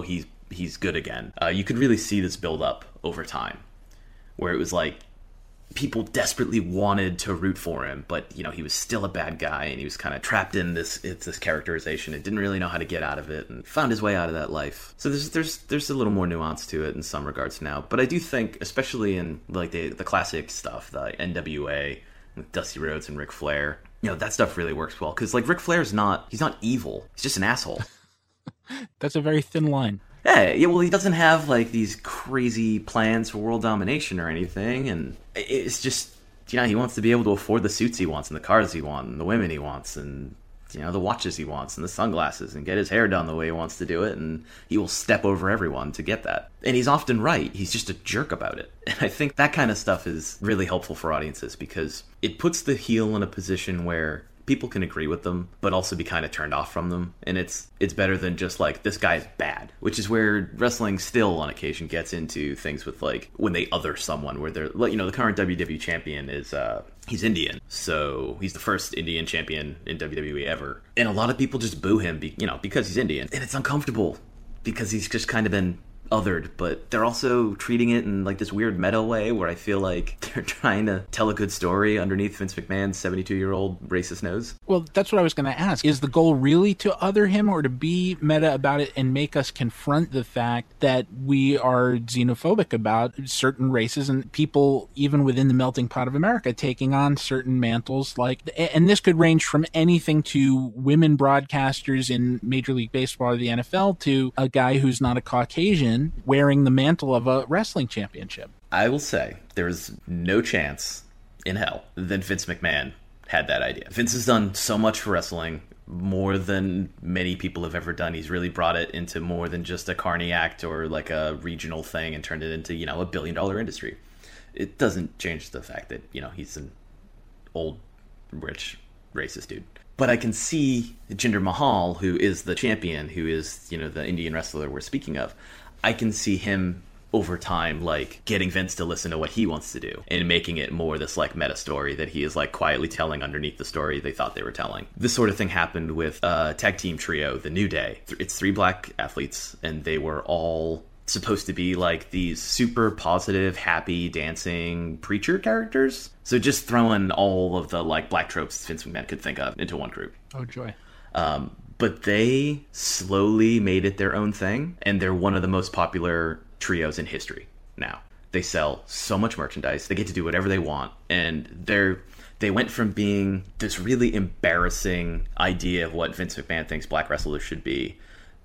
he's good again. Uh, you could really see this build up over time, where it was like people desperately wanted to root for him, but you know he was still a bad guy, and he was kind of trapped in this it's this characterization and didn't really know how to get out of it, and found his way out of that life. So there's there's there's a little more nuance to it in some regards now, but I do think, especially in like the the classic stuff, the N W A with Dusty Rhodes and Ric Flair, you know that stuff really works well because like Ric Flair's not he's not evil, he's just an asshole. That's a very thin line. Yeah, yeah, well, he doesn't have, like, these crazy plans for world domination or anything, and it's just, you know, he wants to be able to afford the suits he wants, and the cars he wants, and the women he wants, and, you know, the watches he wants, and the sunglasses, and get his hair done the way he wants to do it, and he will step over everyone to get that. And he's often right. He's just a jerk about it. And I think that kind of stuff is really helpful for audiences, because it puts the heel in a position where people can agree with them, but also be kind of turned off from them. And it's it's better than just like, this guy's bad, which is where wrestling still on occasion gets into things with like when they other someone, where they're like, you know, the current W W E champion is, uh, he's Indian. So he's the first Indian champion in W W E ever. And a lot of people just boo him, be, you know, because he's Indian. And it's uncomfortable because he's just kind of been othered, but they're also treating it in like this weird meta way where I feel like they're trying to tell a good story underneath Vince McMahon's seventy-two year old racist nose. Well, that's what I was going to ask. Is the goal really to other him, or to be meta about it and make us confront the fact that we are xenophobic about certain races and people even within the melting pot of America taking on certain mantles? Like, and this could range from anything to women broadcasters in Major League Baseball or the N F L to a guy who's not a Caucasian wearing the mantle of a wrestling championship. I will say there is no chance in hell that Vince McMahon had that idea. Vince has done so much for wrestling, more than many people have ever done. He's really brought it into more than just a carny act or like a regional thing and turned it into, you know, a billion dollar industry. It doesn't change the fact that, you know, he's an old, rich, racist dude. But I can see Jinder Mahal, who is the champion, who is, you know, the Indian wrestler we're speaking of. I can see him over time, like, getting Vince to listen to what he wants to do and making it more this, like, meta story that he is, like, quietly telling underneath the story they thought they were telling. This sort of thing happened with a uh, tag team trio, The New Day. It's three black athletes, and they were all supposed to be, like, these super positive, happy, dancing preacher characters. So just throwing all of the, like, black tropes Vince McMahon could think of into one group. Oh, joy. Um... But they slowly made it their own thing, and they're one of the most popular trios in history now. They sell so much merchandise, they get to do whatever they want, and they're they went from being this really embarrassing idea of what Vince McMahon thinks black wrestlers should be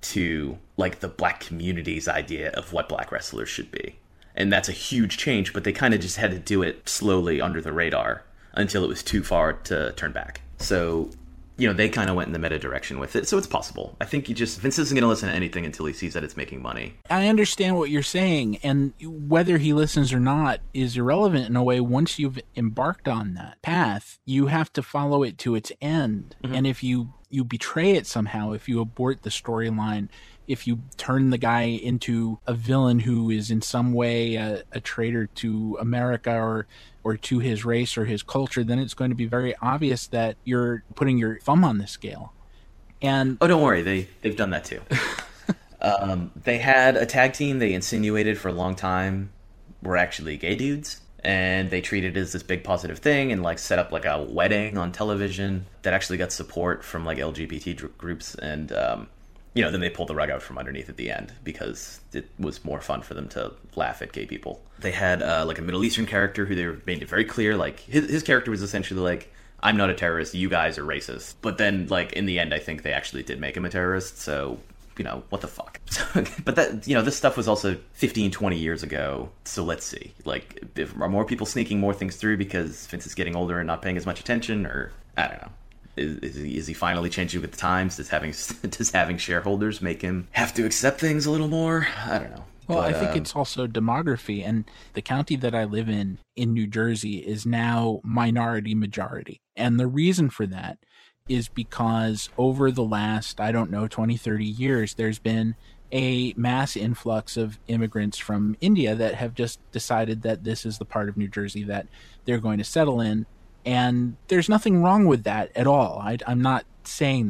to like the black community's idea of what black wrestlers should be. And that's a huge change, but they kind of just had to do it slowly under the radar until it was too far to turn back. So, you know, they kind of went in the meta direction with it, so it's possible. I think you just, Vince isn't going to listen to anything until he sees that it's making money. I understand what you're saying, and whether he listens or not is irrelevant in a way. Once you've embarked on that path, you have to follow it to its end. Mm-hmm. And if you, you betray it somehow, if you abort the storyline, if you turn the guy into a villain who is in some way a, a traitor to America or or to his race or his culture, then it's going to be very obvious that you're putting your thumb on the scale. And oh, don't worry, they they've done that too. um, they had a tag team they insinuated for a long time were actually gay dudes, and they treated it as this big positive thing and like set up like a wedding on television that actually got support from like L G B T groups, and um, you know, then they pulled the rug out from underneath at the end because it was more fun for them to laugh at gay people. They had uh, like a Middle Eastern character who they made it very clear, like his, his character was essentially like, I'm not a terrorist, you guys are racist. But then like in the end, I think they actually did make him a terrorist. So, you know, what the fuck? But that, you know, this stuff was also fifteen, twenty years ago. So let's see, like, if, are more people sneaking more things through because Vince is getting older and not paying as much attention, or I don't know. Is, is, he, is he finally changing with the times? Does having does having shareholders make him have to accept things a little more? I don't know. Well, but, I think um, it's also demography, and the county that I live in, in New Jersey, is now minority majority. And the reason for that is because over the last, I don't know, twenty, thirty years, there's been a mass influx of immigrants from India that have just decided that this is the part of New Jersey that they're going to settle in. And there's nothing wrong with that at all. I, I'm not saying that.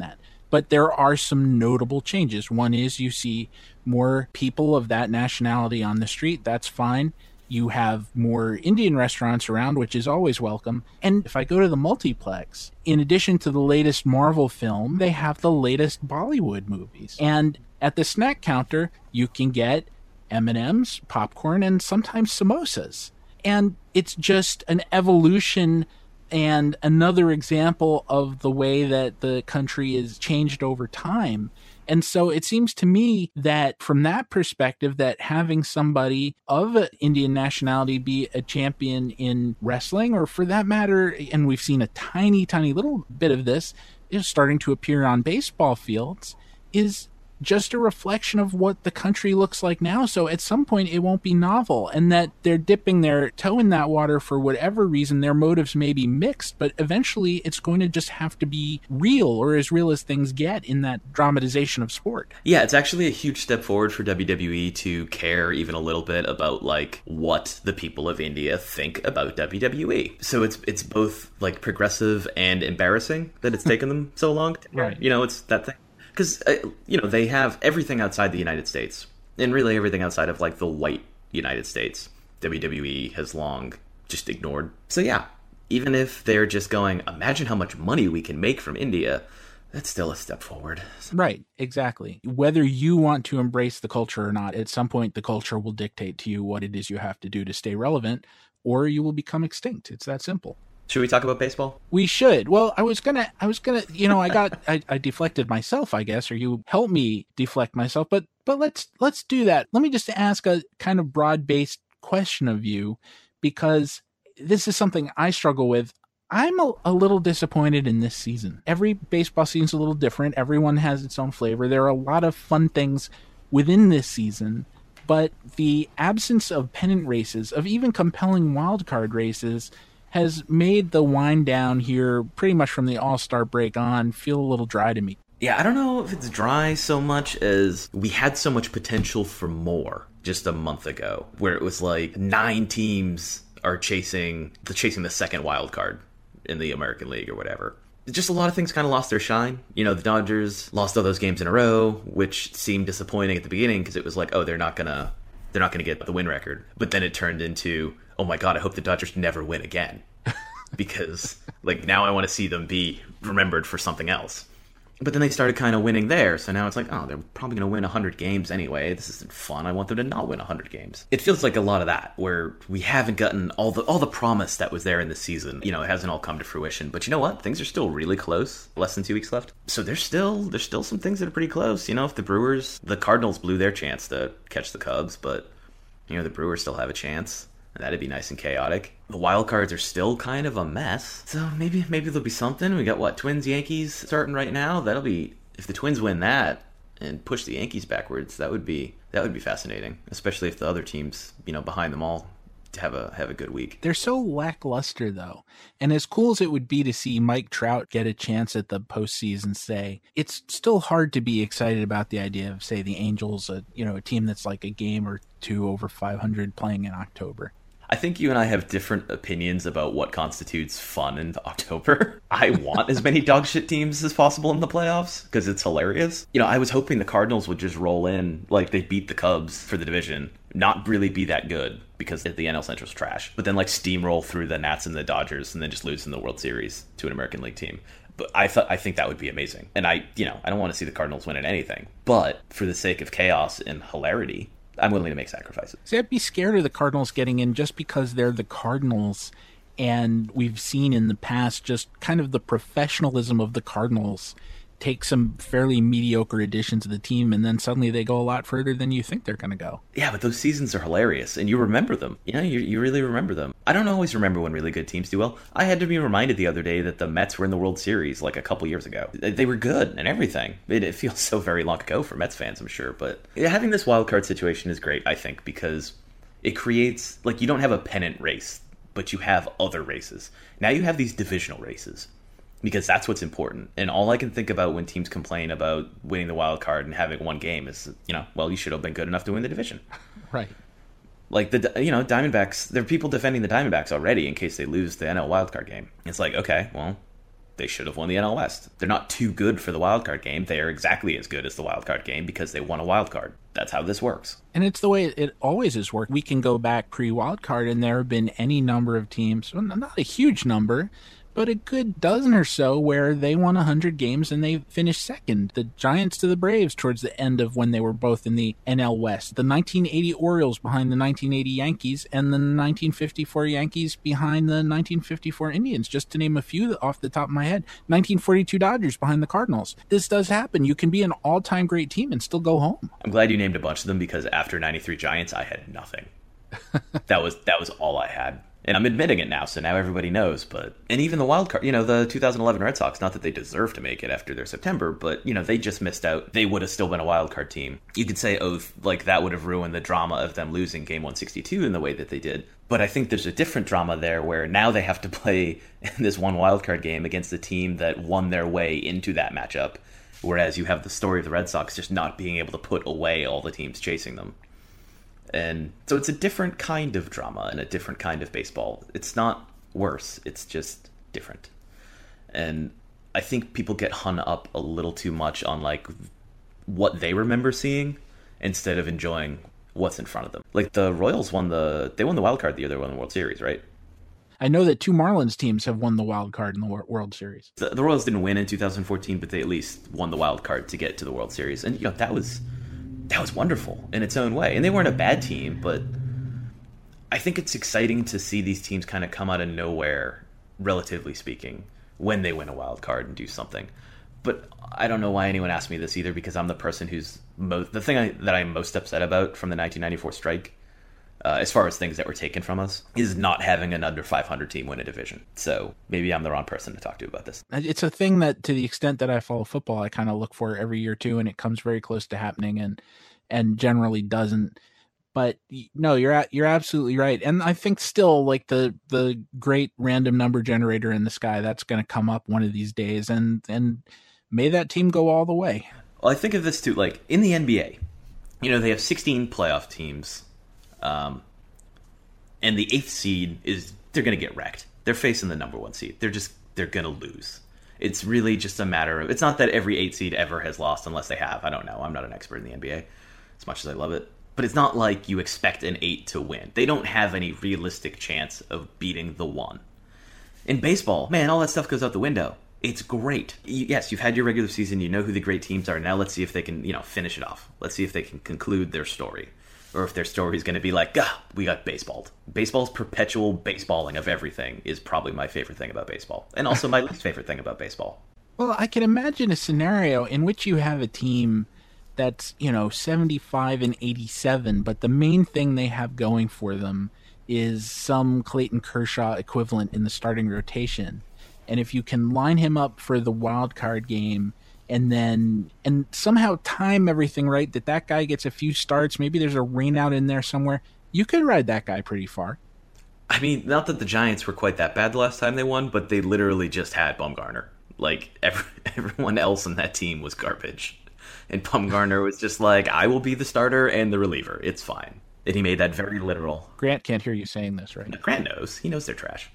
But there are some notable changes. One is you see more people of that nationality on the street. That's fine. You have more Indian restaurants around, which is always welcome. And if I go to the multiplex, in addition to the latest Marvel film, they have the latest Bollywood movies. And at the snack counter, you can get M and M's, popcorn, and sometimes samosas. And it's just an evolution and another example of the way that the country is changed over time. And so it seems to me that from that perspective, that having somebody of Indian nationality be a champion in wrestling, or for that matter, and we've seen a tiny, tiny little bit of this, is starting to appear on baseball fields, is just a reflection of what the country looks like now. So at some point it won't be novel, and that they're dipping their toe in that water for whatever reason. Their motives may be mixed, but eventually it's going to just have to be real, or as real as things get in that dramatization of sport. Yeah, it's actually a huge step forward for W W E to care even a little bit about like what the people of India think about W W E. So it's it's both like progressive and embarrassing that it's taken them so long. Right. You know, it's that thing. Because, uh, you know, they have everything outside the United States, and really everything outside of, like, the white United States, W W E has long just ignored. So, yeah, even if they're just going, imagine how much money we can make from India, that's still a step forward. Right, exactly. Whether you want to embrace the culture or not, at some point the culture will dictate to you what it is you have to do to stay relevant, or you will become extinct. It's that simple. Should we talk about baseball? We should. Well, I was gonna, I was gonna, you know, I got, I, I deflected myself, I guess, or you helped me deflect myself. But, but let's let's do that. Let me just ask a kind of broad-based question of you, because this is something I struggle with. I'm a, a little disappointed in this season. Every baseball season's a little different. Everyone has its own flavor. There are a lot of fun things within this season, but the absence of pennant races, of even compelling wildcard races, has made the wind down here pretty much from the All-Star break on feel a little dry to me. Yeah, I don't know if it's dry so much as we had so much potential for more just a month ago, where it was like nine teams are chasing the chasing the second wild card in the American League or whatever. Just a lot of things kind of lost their shine. You know, the Dodgers lost all those games in a row, which seemed disappointing at the beginning because it was like, oh, they're not gonna they're not gonna get the win record. But then it turned into, oh my god, I hope the Dodgers never win again. Because, like, now I want to see them be remembered for something else. But then they started kind of winning there, so now it's like, oh, they're probably going to win one hundred games anyway. This isn't fun. I want them to not win one hundred games. It feels like a lot of that, where we haven't gotten all the all the promise that was there in the season. You know, it hasn't all come to fruition. But you know what? Things are still really close. Less than two weeks left. So there's still there's still some things that are pretty close. You know, if the Brewers, the Cardinals blew their chance to catch the Cubs, but, you know, the Brewers still have a chance. That'd be nice and chaotic. The wild cards are still kind of a mess. So maybe maybe there'll be something. We got, what, Twins, Yankees starting right now? That'll be, if the Twins win that and push the Yankees backwards, that would be that would be fascinating. Especially if the other teams, you know, behind them all have a have a good week. They're so lackluster, though. And as cool as it would be to see Mike Trout get a chance at the postseason, say, it's still hard to be excited about the idea of, say, the Angels, a, you know, a team that's like a game or two over five hundred playing in October. I think you and I have different opinions about what constitutes fun in October. I want as many dog shit teams as possible in the playoffs because it's hilarious. You know, I was hoping the Cardinals would just roll in like they beat the Cubs for the division, not really be that good because the N L Central's trash, but then like steamroll through the Nats and the Dodgers and then just lose in the World Series to an American League team. But I thought I think that would be amazing. And I, you know, I don't want to see the Cardinals win at anything, but for the sake of chaos and hilarity, I'm willing to make sacrifices. See, I'd be scared of the Cardinals getting in just because they're the Cardinals, and we've seen in the past just kind of the professionalism of the Cardinals take some fairly mediocre additions to the team, and then suddenly they go a lot further than you think they're going to go. Yeah, but those seasons are hilarious, and you remember them. You know, you, you really remember them. I don't always remember when really good teams do well. I had to be reminded the other day that the Mets were in the World Series like a couple years ago. They were good and everything. It, it feels so very long ago for Mets fans, I'm sure, but having this wild card situation is great, I think, because it creates, like, you don't have a pennant race, but you have other races. Now you have these divisional races. Because that's what's important. And all I can think about when teams complain about winning the wild card and having one game is, you know, well, you should have been good enough to win the division. Right. Like, the you know, Diamondbacks, there are people defending the Diamondbacks already in case they lose the N L wildcard game. It's like, okay, well, they should have won the N L West. They're not too good for the wild card game. They are exactly as good as the wild card game because they won a wild card. That's how this works. And it's the way it always has worked. We can go back pre-wild card, and there have been any number of teams, well, not a huge number, but a good dozen or so where they won one hundred games and they finished second. The Giants to the Braves towards the end of when they were both in the N L West. The nineteen eighty Orioles behind the nineteen eighty Yankees, and the nineteen fifty-four Yankees behind the nineteen fifty-four Indians, just to name a few off the top of my head. nineteen forty-two Dodgers behind the Cardinals. This does happen. You can be an all-time great team and still go home. I'm glad you named a bunch of them because after ninety-three Giants, I had nothing. that was that was all I had. And I'm admitting it now, so now everybody knows. But and even the wild card, you know, the two thousand eleven Red Sox, not that they deserve to make it after their September, but, you know, they just missed out. They would have still been a wild card team. You could say, oh, like that would have ruined the drama of them losing game one sixty-two in the way that they did. But I think there's a different drama there where now they have to play in this one wild card game against the team that won their way into that matchup. Whereas you have the story of the Red Sox just not being able to put away all the teams chasing them. And so it's a different kind of drama and a different kind of baseball. It's not worse. It's just different. And I think people get hung up a little too much on like what they remember seeing instead of enjoying what's in front of them. Like the Royals won the, they won the wild card the year they won the World Series, right? I know that two Marlins teams have won the wild card in the World Series. The, the Royals didn't win in two thousand fourteen, but they at least won the wild card to get to the World Series. And you know, that was... that was wonderful in its own way. And they weren't a bad team, but I think it's exciting to see these teams kind of come out of nowhere, relatively speaking, when they win a wild card and do something. But I don't know why anyone asked me this either, because I'm the person who's most, the thing I, that I'm most upset about from the nineteen ninety-four strike, uh, as far as things that were taken from us, is not having an under five hundred team win a division. So maybe I'm the wrong person to talk to about this. It's a thing that, to the extent that I follow football, I kind of look for every year too, and it comes very close to happening and and generally doesn't. But no, you're at, you're absolutely right. And I think still like the the great random number generator in the sky, that's going to come up one of these days, and and may that team go all the way. Well, I think of this too, like in the N B A, you know, they have sixteen playoff teams. Um, and the eighth seed is, they're going to get wrecked. They're facing the number one seed. They're just, they're going to lose. It's really just a matter of, it's not that every eight seed ever has lost unless they have. I don't know. I'm not an expert in the N B A as much as I love it. But it's not like you expect an eight to win. They don't have any realistic chance of beating the one. In baseball, man, all that stuff goes out the window. It's great. Yes, you've had your regular season. You know who the great teams are. Now let's see if they can, you know, finish it off. Let's see if they can conclude their story. Or if their story is going to be like, ah, we got baseballed. Baseball's perpetual baseballing of everything is probably my favorite thing about baseball. And also my least favorite thing about baseball. Well, I can imagine a scenario in which you have a team that's, you know, seventy-five and eighty-seven, but the main thing they have going for them is some Clayton Kershaw equivalent in the starting rotation. And if you can line him up for the wild card game and then and somehow time everything right, that that guy gets a few starts, maybe there's a rain out in there somewhere, you could ride that guy pretty far. I mean, not that the Giants were quite that bad the last time they won, but they literally just had Bumgarner. Like, every, everyone else in that team was garbage. And Bumgarner was just like, I will be the starter and the reliever. It's fine. And he made that very literal. Grant can't hear you saying this right now. Grant knows. He knows they're trash.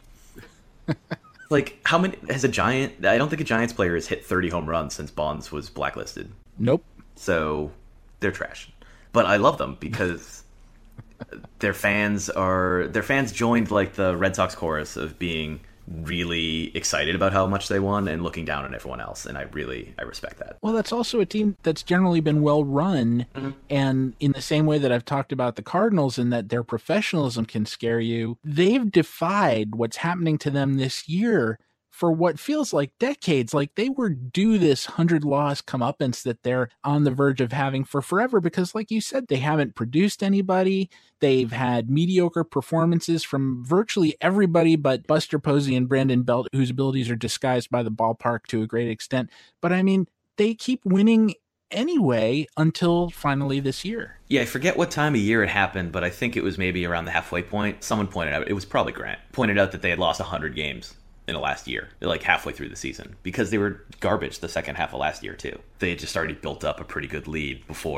Like, how many, has a Giant, I don't think a Giants player has hit thirty home runs since Bonds was blacklisted. Nope. So, they're trash. But I love them because their fans are, their fans joined, like, the Red Sox chorus of being really excited about how much they won and looking down on everyone else, and I really I respect that. Well, that's also a team that's generally been well run, mm-hmm. and in the same way that I've talked about the Cardinals and that their professionalism can scare you, they've defied what's happening to them this year for what feels like decades. Like they were due this hundred loss comeuppance that they're on the verge of having for forever, because like you said, they haven't produced anybody. They've had mediocre performances from virtually everybody but Buster Posey and Brandon Belt, whose abilities are disguised by the ballpark to a great extent. But I mean, they keep winning anyway until finally this year. Yeah, I forget what time of year it happened, but I think it was maybe around the halfway point. Someone pointed out, it was probably Grant, pointed out that they had lost one hundred games in the last year, like halfway through the season, because they were garbage the second half of last year too. They had just already built up a pretty good lead before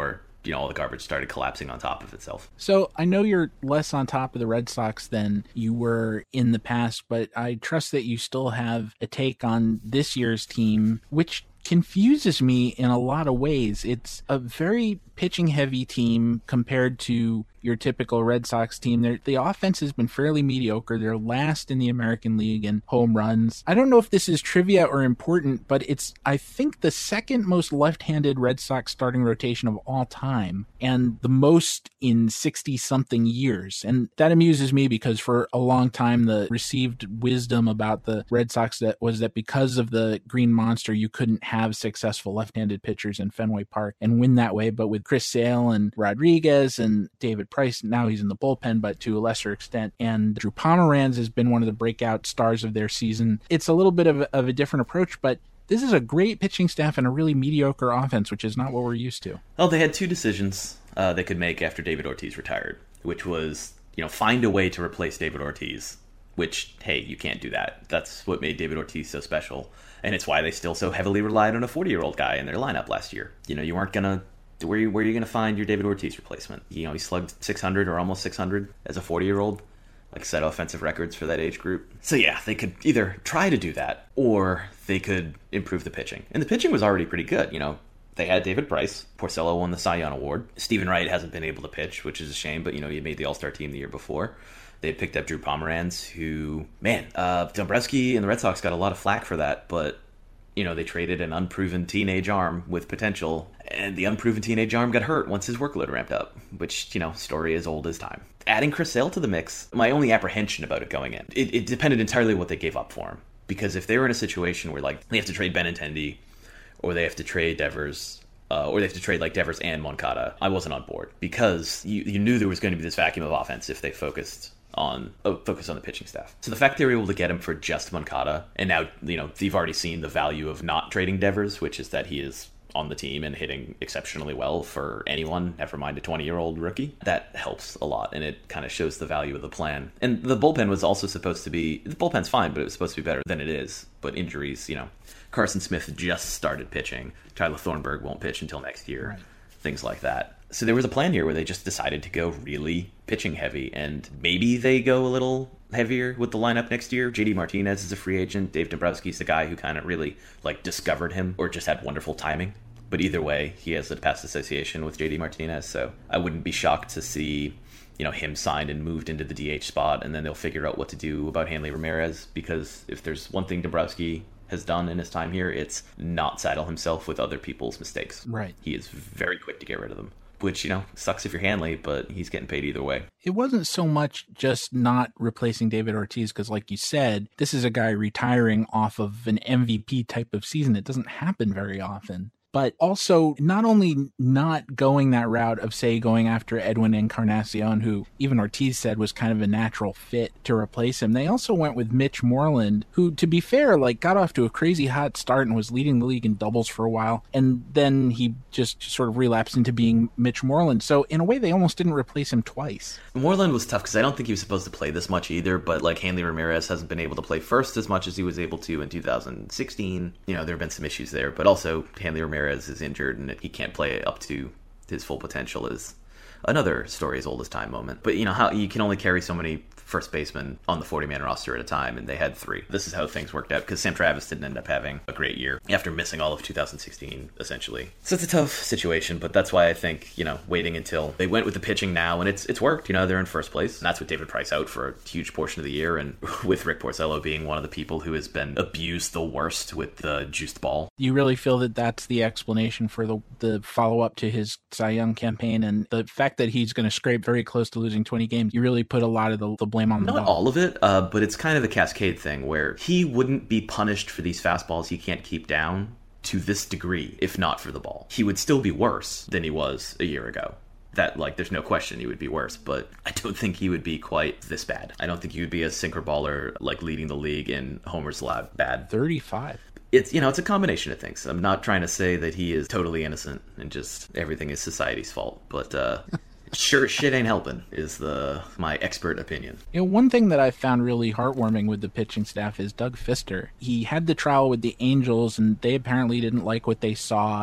you know, all the garbage started collapsing on top of itself. So I know you're less on top of the Red Sox than you were in the past, but I trust that you still have a take on this year's team, which confuses me in a lot of ways. It's a very pitching heavy team compared to your typical Red Sox team. They're, the offense has been fairly mediocre. They're last in the American League in home runs. I don't know if this is trivia or important, but it's, I think, the second most left-handed Red Sox starting rotation of all time, and the most in sixty-something years. And that amuses me because for a long time, the received wisdom about the Red Sox that was that because of the Green Monster, you couldn't have successful left-handed pitchers in Fenway Park and win that way. But with Chris Sale and Rodriguez and David Price, now he's in the bullpen, but to a lesser extent. And Drew Pomeranz has been one of the breakout stars of their season. It's a little bit of a, of a different approach, but this is a great pitching staff and a really mediocre offense, which is not what we're used to. Well, they had two decisions uh, they could make after David Ortiz retired, which was, you know, find a way to replace David Ortiz, which, hey, you can't do that. That's what made David Ortiz so special. And it's why they still so heavily relied on a forty-year-old guy in their lineup last year. You know, you weren't going to Where, where are you going to find your David Ortiz replacement? You know, he slugged six hundred or almost six hundred as a forty-year-old, like set offensive records for that age group. So yeah, they could either try to do that or they could improve the pitching. And the pitching was already pretty good. You know, they had David Price. Porcello won the Cy Young Award. Stephen Wright hasn't been able to pitch, which is a shame, but, you know, he made the All-Star team the year before. They had picked up Drew Pomeranz, who, man, uh, Dombrowski and the Red Sox got a lot of flack for that, but you know, they traded an unproven teenage arm with potential, and the unproven teenage arm got hurt once his workload ramped up, which, you know, story as old as time. Adding Chris Sale to the mix, my only apprehension about it going in, it, it depended entirely on what they gave up for him. Because if they were in a situation where, like, they have to trade Benintendi, or they have to trade Devers, uh, or they have to trade, like, Devers and Moncada, I wasn't on board. Because you, you knew there was going to be this vacuum of offense if they focused on oh, focus on the pitching staff. So the fact they were able to get him for just Moncada, and now, you know, you've already seen the value of not trading Devers, which is that he is on the team and hitting exceptionally well for anyone, never mind a twenty-year-old rookie. That helps a lot, and it kind of shows the value of the plan. And the bullpen was also supposed to be, the bullpen's fine, but it was supposed to be better than it is. But injuries, you know, Carson Smith just started pitching. Tyler Thornburg won't pitch until next year. Right. Things like that. So there was a plan here where they just decided to go really pitching heavy, and maybe they go a little heavier with the lineup next year. J D Martinez is a free agent. Dave Dombrowski's the guy who kind of really like discovered him or just had wonderful timing. But either way, he has a past association with J D Martinez, so I wouldn't be shocked to see, you know, him signed and moved into the D H spot, and then they'll figure out what to do about Hanley Ramirez, because if there's one thing Dombrowski has done in his time here, it's not saddle himself with other people's mistakes. Right. He is very quick to get rid of them. Which, you know, sucks if you're Hanley, but he's getting paid either way. It wasn't so much just not replacing David Ortiz, because like you said, this is a guy retiring off of an M V P type of season. It doesn't happen very often. But also not only not going that route of, say, going after Edwin Encarnacion, who even Ortiz said was kind of a natural fit to replace him, they also went with Mitch Moreland, who, to be fair, like got off to a crazy hot start and was leading the league in doubles for a while. And then he just sort of relapsed into being Mitch Moreland. So in a way, they almost didn't replace him twice. Moreland was tough because I don't think he was supposed to play this much either. But like Hanley Ramirez hasn't been able to play first as much as he was able to in two thousand sixteen. You know, there have been some issues there. But also Hanley Ramirez is injured and he can't play up to his full potential is another story as old as time moment. But you know how you can only carry so many first basemen on the forty-man roster at a time, and they had three. This is how things worked out because Sam Travis didn't end up having a great year after missing all of two thousand sixteen, essentially. So it's a tough situation, but that's why I think, you know, waiting until they went with the pitching now, and it's it's worked. You know, they're in first place, and that's with David Price out for a huge portion of the year, and with Rick Porcello being one of the people who has been abused the worst with the juiced ball. You really feel that that's the explanation for the, the follow-up to his Cy Young campaign, and the fact that he's going to scrape very close to losing twenty games, you really put a lot of the, the blame on the Not all of it, uh, but it's kind of a cascade thing where he wouldn't be punished for these fastballs he can't keep down to this degree if not for the ball. He would still be worse than he was a year ago. That, like, there's no question he would be worse, but I don't think he would be quite this bad. I don't think he would be a sinker baller, like, leading the league in homers allowed bad. thirty-five. It's, you know, it's a combination of things. I'm not trying to say that he is totally innocent and just everything is society's fault, but, uh... sure shit ain't helping is the my expert opinion. You know, one thing that I found really heartwarming with the pitching staff is Doug Fister. He had the trial with the Angels, and they apparently didn't like what they saw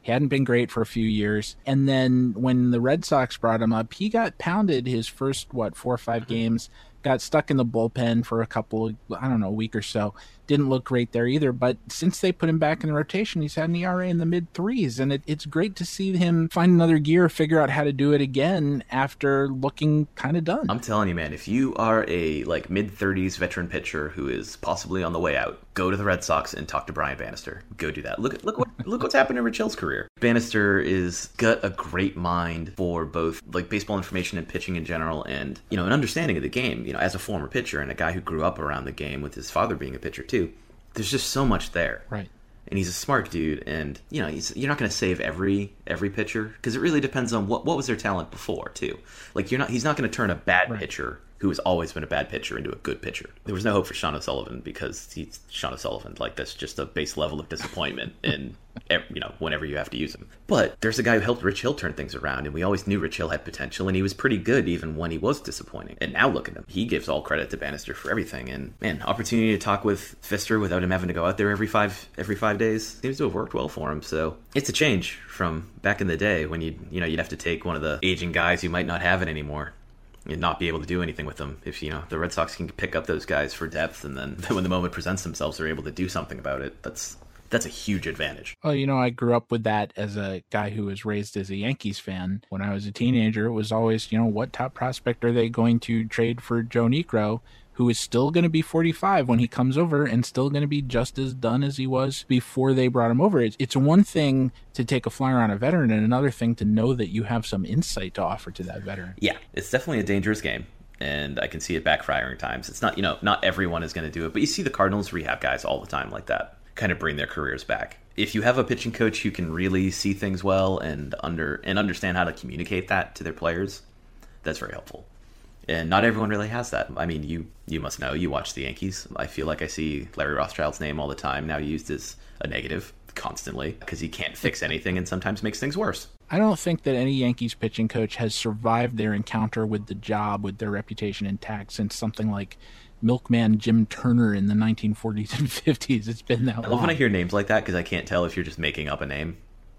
He hadn't been great for a few years. And then when the Red Sox brought him up, he got pounded his first, what, four or five games, got stuck in the bullpen for a couple of, I don't know, a week or so. Didn't look great there either. But since they put him back in the rotation, he's had an E R A in the mid threes. And it, it's great to see him find another gear, figure out how to do it again after looking kind of done. I'm telling you, man, if you are a like mid thirties veteran pitcher who is possibly on the way out, go to the Red Sox and talk to Brian Bannister. Go do that. Look, look what look what's happened in Rich Hill's career. Bannister is got a great mind for both like baseball information and pitching in general, and you know, an understanding of the game. You know, as a former pitcher and a guy who grew up around the game with his father being a pitcher too, there's just so much there. Right. And he's a smart dude, and you know, he's, you're not going to save every every pitcher because it really depends on what what was their talent before too. Like you're not, he's not going to turn a bad right. pitcher who has always been a bad pitcher into a good pitcher. There was no hope for Sean O'Sullivan because he's Sean O'Sullivan. Like that's just a base level of disappointment, and you know, whenever you have to use him. But there's a guy who helped Rich Hill turn things around, and we always knew Rich Hill had potential, and he was pretty good even when he was disappointing. And now look at him. He gives all credit to Bannister for everything. And man, opportunity to talk with Fister without him having to go out there every five every five days seems to have worked well for him. So it's a change from back in the day when you you know you'd have to take one of the aging guys who might not have it anymore and not be able to do anything with them. If, you know, the Red Sox can pick up those guys for depth, and then when the moment presents themselves, they're able to do something about it. That's that's a huge advantage. Well, you know, I grew up with that as a guy who was raised as a Yankees fan. When I was a teenager, it was always, you know, what top prospect are they going to trade for Joe Niekro, who is still going to be forty-five when he comes over and still going to be just as done as he was before they brought him over. It's, it's one thing to take a flyer on a veteran and another thing to know that you have some insight to offer to that veteran. Yeah, it's definitely a dangerous game, and I can see it backfiring times. It's not, you know, not everyone is going to do it, but you see the Cardinals rehab guys all the time like that, kind of bring their careers back. If you have a pitching coach who can really see things well and under and understand how to communicate that to their players, that's very helpful. And not everyone really has that. I mean, you you must know. You watch the Yankees. I feel like I see Larry Rothschild's name all the time now used as a negative constantly because he can't fix anything and sometimes makes things worse. I don't think that any Yankees pitching coach has survived their encounter with the job with their reputation intact since something like Milkman Jim Turner in the nineteen forties and fifties. It's been that long. I love when I hear names like that because I can't tell if you're just making up a name.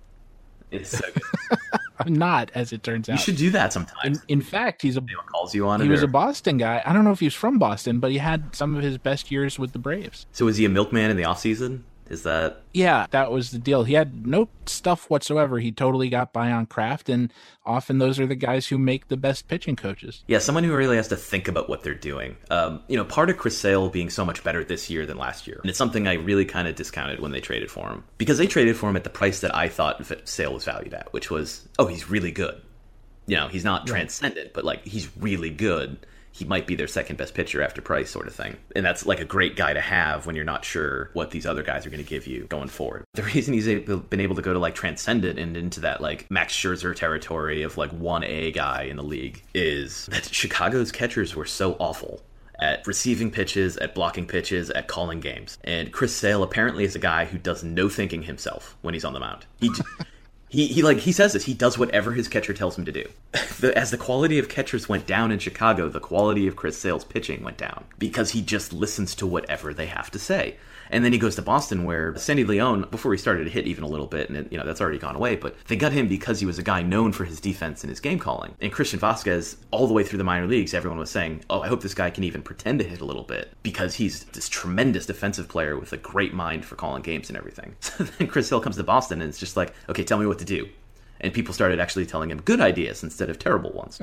It's so good. I'm not, as it turns out. You should do that sometimes. In, in fact, he's a Anyone calls you on he it, was or? a Boston guy. I don't know if he was from Boston, but he had some of his best years with the Braves. So was he a milkman in the off season? Is that... Yeah, that was the deal. He had no stuff whatsoever. He totally got by on craft, and often those are the guys who make the best pitching coaches. Yeah, someone who really has to think about what they're doing. Um, you know, part of Chris Sale being so much better this year than last year, and it's something I really kind of discounted when they traded for him. Because they traded for him at the price that I thought Sale was valued at, which was, oh, he's really good. You know, he's not right. transcendent, but, like, he's really good. He might be their second best pitcher after Price sort of thing. And that's like a great guy to have when you're not sure what these other guys are going to give you going forward. The reason he's able, been able to go to like transcendent and into that like Max Scherzer territory of like one A guy in the league is that Chicago's catchers were so awful at receiving pitches, at blocking pitches, at calling games. And Chris Sale apparently is a guy who does no thinking himself when he's on the mound. He He, he like he says this. He does whatever his catcher tells him to do. The, as the quality of catchers went down in Chicago, the quality of Chris Sale's pitching went down because he just listens to whatever they have to say. And then he goes to Boston, where Sandy Leon, before he started to hit even a little bit, and it, you know that's already gone away, but they got him because he was a guy known for his defense and his game calling. And Christian Vasquez, all the way through the minor leagues, everyone was saying, "Oh, I hope this guy can even pretend to hit a little bit," because he's this tremendous defensive player with a great mind for calling games and everything. So then Chris Hill comes to Boston, and it's just like, "Okay, tell me what to do." And people started actually telling him good ideas instead of terrible ones.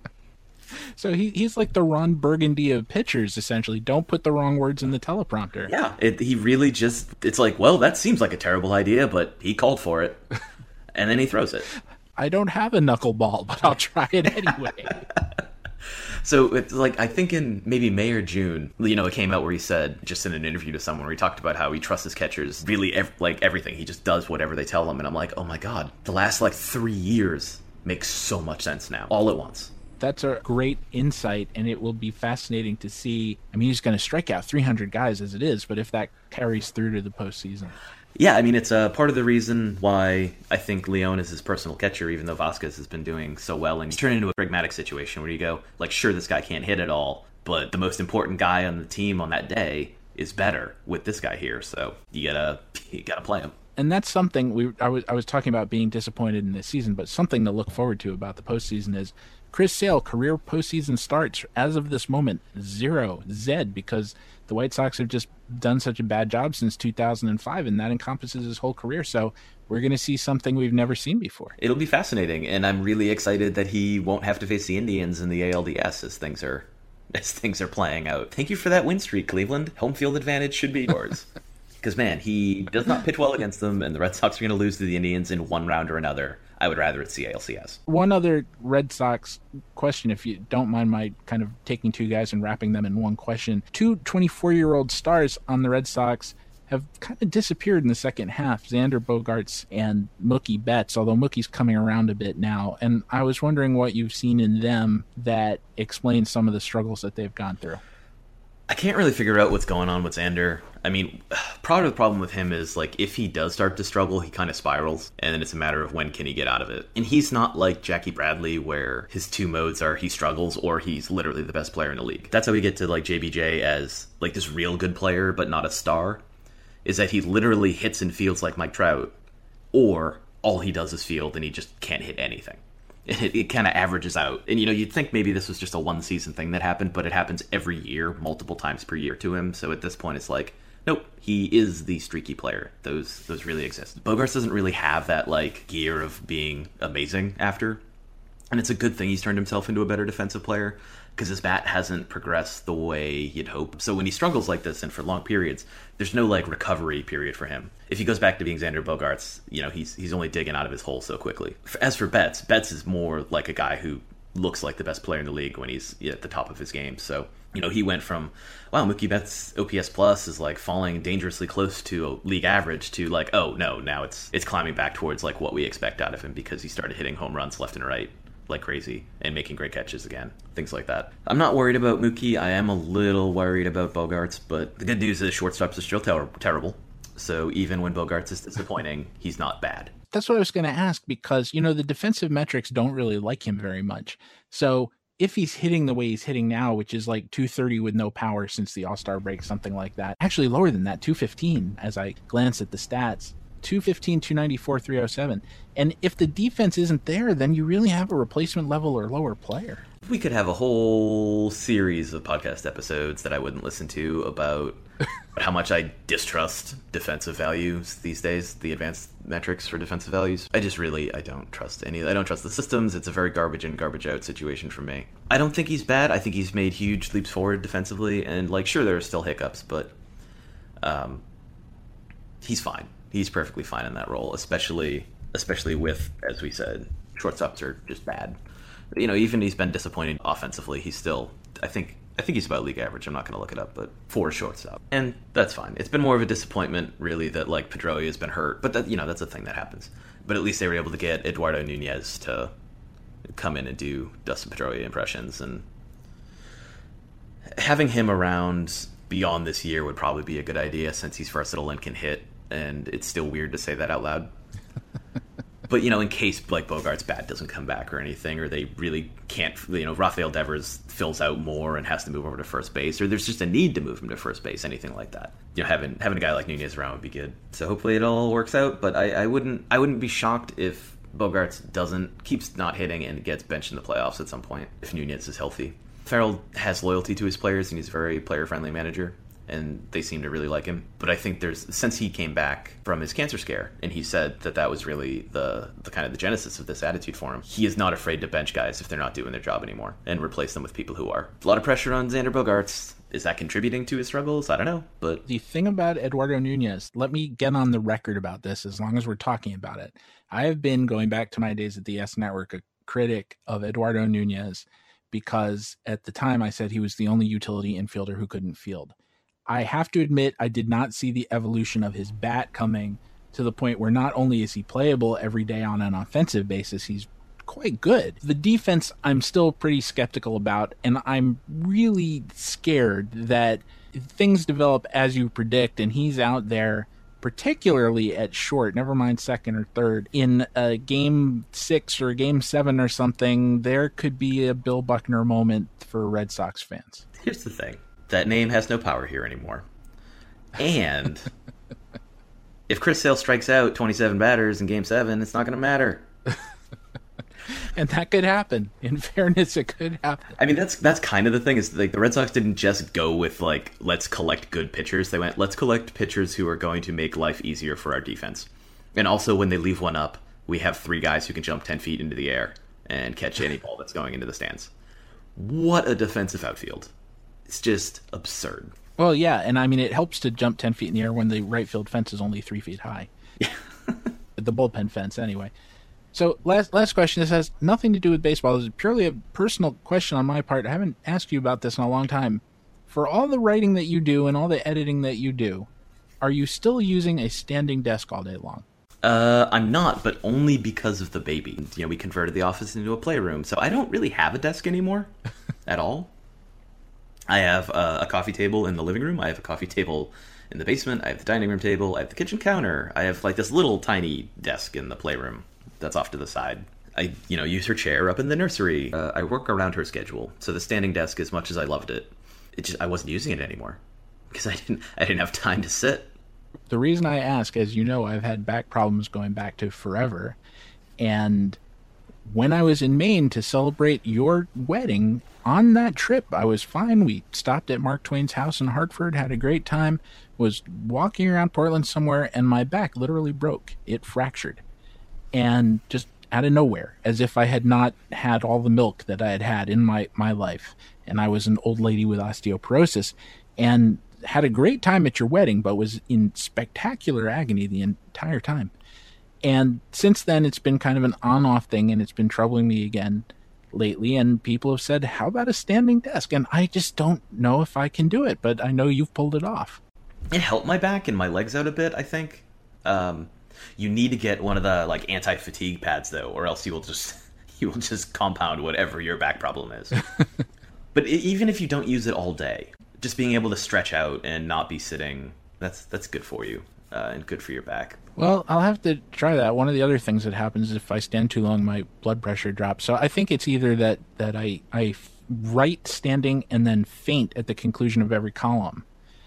So he he's like the Ron Burgundy of pitchers, essentially. Don't put the wrong words in the teleprompter. Yeah, it, he really just, it's like, well, that seems like a terrible idea, but he called for it. And then he throws it. I don't have a knuckleball, but I'll try it anyway. So it's like, I think in maybe May or June, you know, it came out where he said, just in an interview to someone, where he talked about how he trusts his catchers really ev- like everything. He just does whatever they tell him. And I'm like, oh my God, the last like three years makes so much sense now, all at once. That's a great insight, and it will be fascinating to see. I mean, he's going to strike out three hundred guys as it is, but if that carries through to the postseason. Yeah, I mean, it's uh, part of the reason why I think Leon is his personal catcher, even though Vasquez has been doing so well. And he's turned into a pragmatic situation where you go, like, sure, this guy can't hit at all, but the most important guy on the team on that day is better with this guy here, so you gotta you gotta play him. And that's something we I was I was talking about being disappointed in this season, but something to look forward to about the postseason is Chris Sale, career postseason starts as of this moment, zero, Zed, because the White Sox have just done such a bad job since two thousand five, and that encompasses his whole career. So we're going to see something we've never seen before. It'll be fascinating, and I'm really excited that he won't have to face the Indians in the A L D S as things are as things are playing out. Thank you for that win streak, Cleveland. Home field advantage should be yours. Because, man, he does not pitch well against them, and the Red Sox are going to lose to the Indians in one round or another. I would rather it's the A L C S. One other Red Sox question, if you don't mind my kind of taking two guys and wrapping them in one question. Two twenty-four-year-old stars on the Red Sox have kind of disappeared in the second half, Xander Bogaerts and Mookie Betts, although Mookie's coming around a bit now. And I was wondering what you've seen in them that explains some of the struggles that they've gone through. I can't really figure out what's going on with Xander. I mean, part of the problem with him is, like, if he does start to struggle, he kind of spirals, and then it's a matter of when can he get out of it. And he's not like Jackie Bradley, where his two modes are he struggles or he's literally the best player in the league. That's how we get to, like, J B J as, like, this real good player, but not a star, is that he literally hits and fields like Mike Trout, or all he does is field and he just can't hit anything. It, it kind of averages out. And, you know, you'd think maybe this was just a one-season thing that happened, but it happens every year, multiple times per year to him. So at this point, it's like, nope, he is the streaky player. Those those really exist. Bogaerts doesn't really have that, like, gear of being amazing after. And it's a good thing he's turned himself into a better defensive player, because his bat hasn't progressed the way you'd hope. So when he struggles like this and for long periods, there's no, like, recovery period for him. If he goes back to being Xander Bogaerts, you know, he's he's only digging out of his hole so quickly. As for Betts, Betts is more like a guy who looks like the best player in the league when he's at the top of his game. So, you know, he went from, wow, Mookie Betts' O P S plus is, like, falling dangerously close to a league average to, like, oh, no, now it's it's climbing back towards, like, what we expect out of him because he started hitting home runs left and right like crazy and making great catches again, things like that. I'm not worried about Mookie. I am a little worried about Bogaerts, but the good news is shortstops are still ter- terrible. So even when Bogaerts is disappointing, he's not bad. That's what I was going to ask, because, you know, the defensive metrics don't really like him very much. So if he's hitting the way he's hitting now, which is like two thirty with no power since the All-Star break, something like that, actually lower than that, two fifteen, as I glance at the stats, two fifteen, two ninety-four, three oh seven. And if the defense isn't there, then you really have a replacement level or lower player. We could have a whole series of podcast episodes that I wouldn't listen to about how much I distrust defensive values these days, the advanced metrics for defensive values. I just really, I don't trust any, I don't trust the systems. It's a very garbage in, garbage out situation for me. I don't think he's bad. I think he's made huge leaps forward defensively, and, like, sure, there are still hiccups, but um, he's fine. He's perfectly fine in that role, especially especially with, as we said, shortstops are just bad. You know, even he's been disappointing offensively, he's still, I think, I think he's about league average. I'm not going to look it up, but for a shortstop. And that's fine. It's been more of a disappointment, really, that, like, Pedroia has been hurt. But, that, you know, that's a thing that happens. But at least they were able to get Eduardo Nunez to come in and do Dustin Pedroia impressions. And having him around beyond this year would probably be a good idea, since he's versatile and can hit. And it's still weird to say that out loud. But, you know, in case, like, Bogaerts' bat doesn't come back or anything, or they really can't, you know, Rafael Devers fills out more and has to move over to first base, or there's just a need to move him to first base, anything like that. You know, having having a guy like Nunez around would be good. So hopefully it all works out, but I, I wouldn't I wouldn't be shocked if Bogaerts doesn't, keeps not hitting and gets benched in the playoffs at some point, if Nunez is healthy. Farrell has loyalty to his players, and he's a very player-friendly manager, and they seem to really like him. But I think there's, since he came back from his cancer scare, and he said that that was really the, the kind of the genesis of this attitude for him, he is not afraid to bench guys if they're not doing their job anymore and replace them with people who are. A lot of pressure on Xander Bogaerts. Is that contributing to his struggles? I don't know. But the thing about Eduardo Nunez, let me get on the record about this as long as we're talking about it. I have been, going back to my days at the S Network, a critic of Eduardo Nunez, because at the time I said he was the only utility infielder who couldn't field. I have to admit, I did not see the evolution of his bat coming to the point where not only is he playable every day on an offensive basis, he's quite good. The defense, I'm still pretty skeptical about, and I'm really scared that things develop as you predict, and he's out there, particularly at short, never mind second or third, in a game six or game seven or something, there could be a Bill Buckner moment for Red Sox fans. Here's the thing. That name has no power here anymore. And if Chris Sale strikes out twenty-seven batters in Game seven, it's not going to matter. And that could happen. In fairness, it could happen. I mean, that's that's kind of the thing, is like the Red Sox didn't just go with like, let's collect good pitchers. They went, let's collect pitchers who are going to make life easier for our defense. And also, when they leave one up, we have three guys who can jump ten feet into the air and catch any ball that's going into the stands. What a defensive outfield. It's just absurd. Well, yeah, and I mean, it helps to jump ten feet in the air when the right field fence is only three feet high. Yeah. The bullpen fence, anyway. So, last last question. This has nothing to do with baseball. This is purely a personal question on my part. I haven't asked you about this in a long time. For all the writing that you do and all the editing that you do, are you still using a standing desk all day long? Uh, I'm not, but only because of the baby. You know, we converted the office into a playroom, so I don't really have a desk anymore at all. I have uh, a coffee table in the living room. I have a coffee table in the basement. I have the dining room table. I have the kitchen counter. I have like this little tiny desk in the playroom that's off to the side. I, you know, use her chair up in the nursery. Uh, I work around her schedule. So the standing desk, as much as I loved it, it just I wasn't using it anymore because I didn't I didn't have time to sit. The reason I ask, as you know, I've had back problems going back to forever. And when I was in Maine to celebrate your wedding, on that trip, I was fine. We stopped at Mark Twain's house in Hartford, had a great time, was walking around Portland somewhere, and my back literally broke. It fractured. And just out of nowhere, as if I had not had all the milk that I had had in my, my life. And I was an old lady with osteoporosis. And had a great time at your wedding, but was in spectacular agony the entire time. And since then, it's been kind of an on-off thing, and it's been troubling me again lately. And people have said, how about a standing desk? And I just don't know if I can do it, but I know you've pulled it off. It helped my back and my legs out a bit, I think. Um, you need to get one of the like anti-fatigue pads, though, or else you will just you will just compound whatever your back problem is. But it, even if you don't use it all day, just being able to stretch out and not be sitting, that's that's good for you uh, and good for your back. Well, I'll have to try that. One of the other things that happens is if I stand too long, my blood pressure drops. So I think it's either that, that I, I write standing and then faint at the conclusion of every column,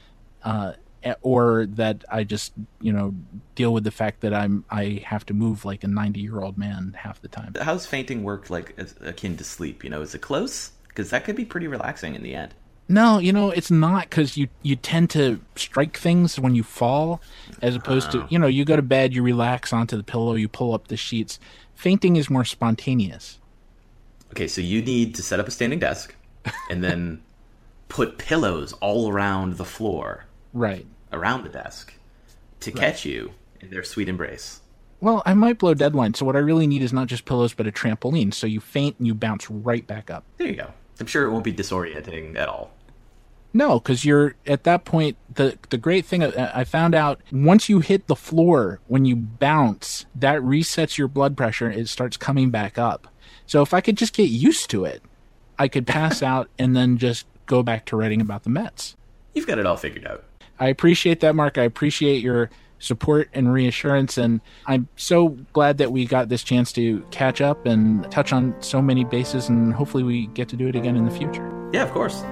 uh, or that I just, you know, deal with the fact that I'm I have to move like a ninety-year-old man half the time. How's fainting work like as akin to sleep? You know, is it close? Because that could be pretty relaxing in the end. No, you know, it's not, because you, you tend to strike things when you fall, as opposed oh. to, you know, you go to bed, you relax onto the pillow, you pull up the sheets. Fainting is more spontaneous. Okay, so you need to set up a standing desk and then put pillows all around the floor. Right. Around the desk to right. catch you in their sweet embrace. Well, I might blow deadline, so what I really need is not just pillows, but a trampoline. So you faint and you bounce right back up. There you go. I'm sure it won't be disorienting at all. No, because you're at that point, the the great thing I found out, once you hit the floor, when you bounce, that resets your blood pressure and it starts coming back up. So if I could just get used to it, I could pass out and then just go back to writing about the Mets. You've got it all figured out. I appreciate that, Mark. I appreciate your support and reassurance, and I'm so glad that we got this chance to catch up and touch on so many bases, and hopefully we get to do it again in the future. Yeah, of course.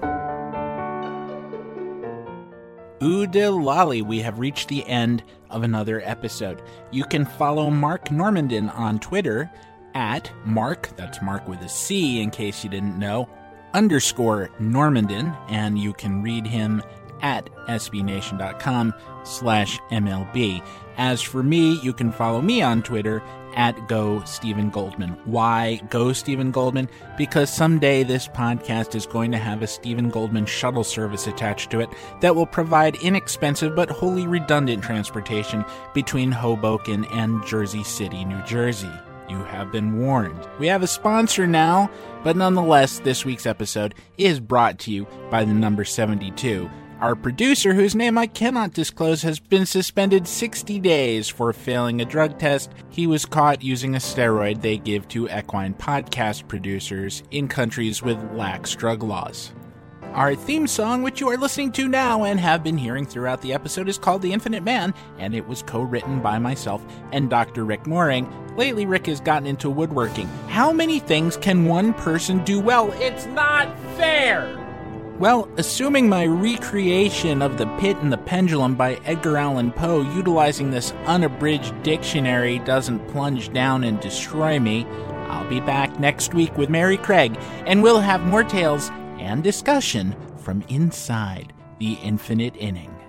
Oodalali, we have reached the end of another episode. You can follow Mark Normandin on Twitter at Mark, that's Mark with a C in case you didn't know, underscore Normandin, and you can read him at sbnation.com slash MLB. As for me, you can follow me on Twitter at Go Stephen Goldman. Why Go Stephen Goldman? Because someday this podcast is going to have a Stephen Goldman shuttle service attached to it that will provide inexpensive but wholly redundant transportation between Hoboken and Jersey City, New Jersey. You have been warned. We have a sponsor now, but nonetheless, this week's episode is brought to you by the number seventy-two. Our producer, whose name I cannot disclose, has been suspended sixty days for failing a drug test. He was caught using a steroid they give to equine podcast producers in countries with lax drug laws. Our theme song, which you are listening to now and have been hearing throughout the episode, is called The Infinite Man, and it was co-written by myself and Doctor Rick Mooring. Lately, Rick has gotten into woodworking. How many things can one person do well? It's not fair! Well, assuming my recreation of The Pit and the Pendulum by Edgar Allan Poe utilizing this unabridged dictionary doesn't plunge down and destroy me, I'll be back next week with Mary Craig, and we'll have more tales and discussion from inside the Infinite Inning.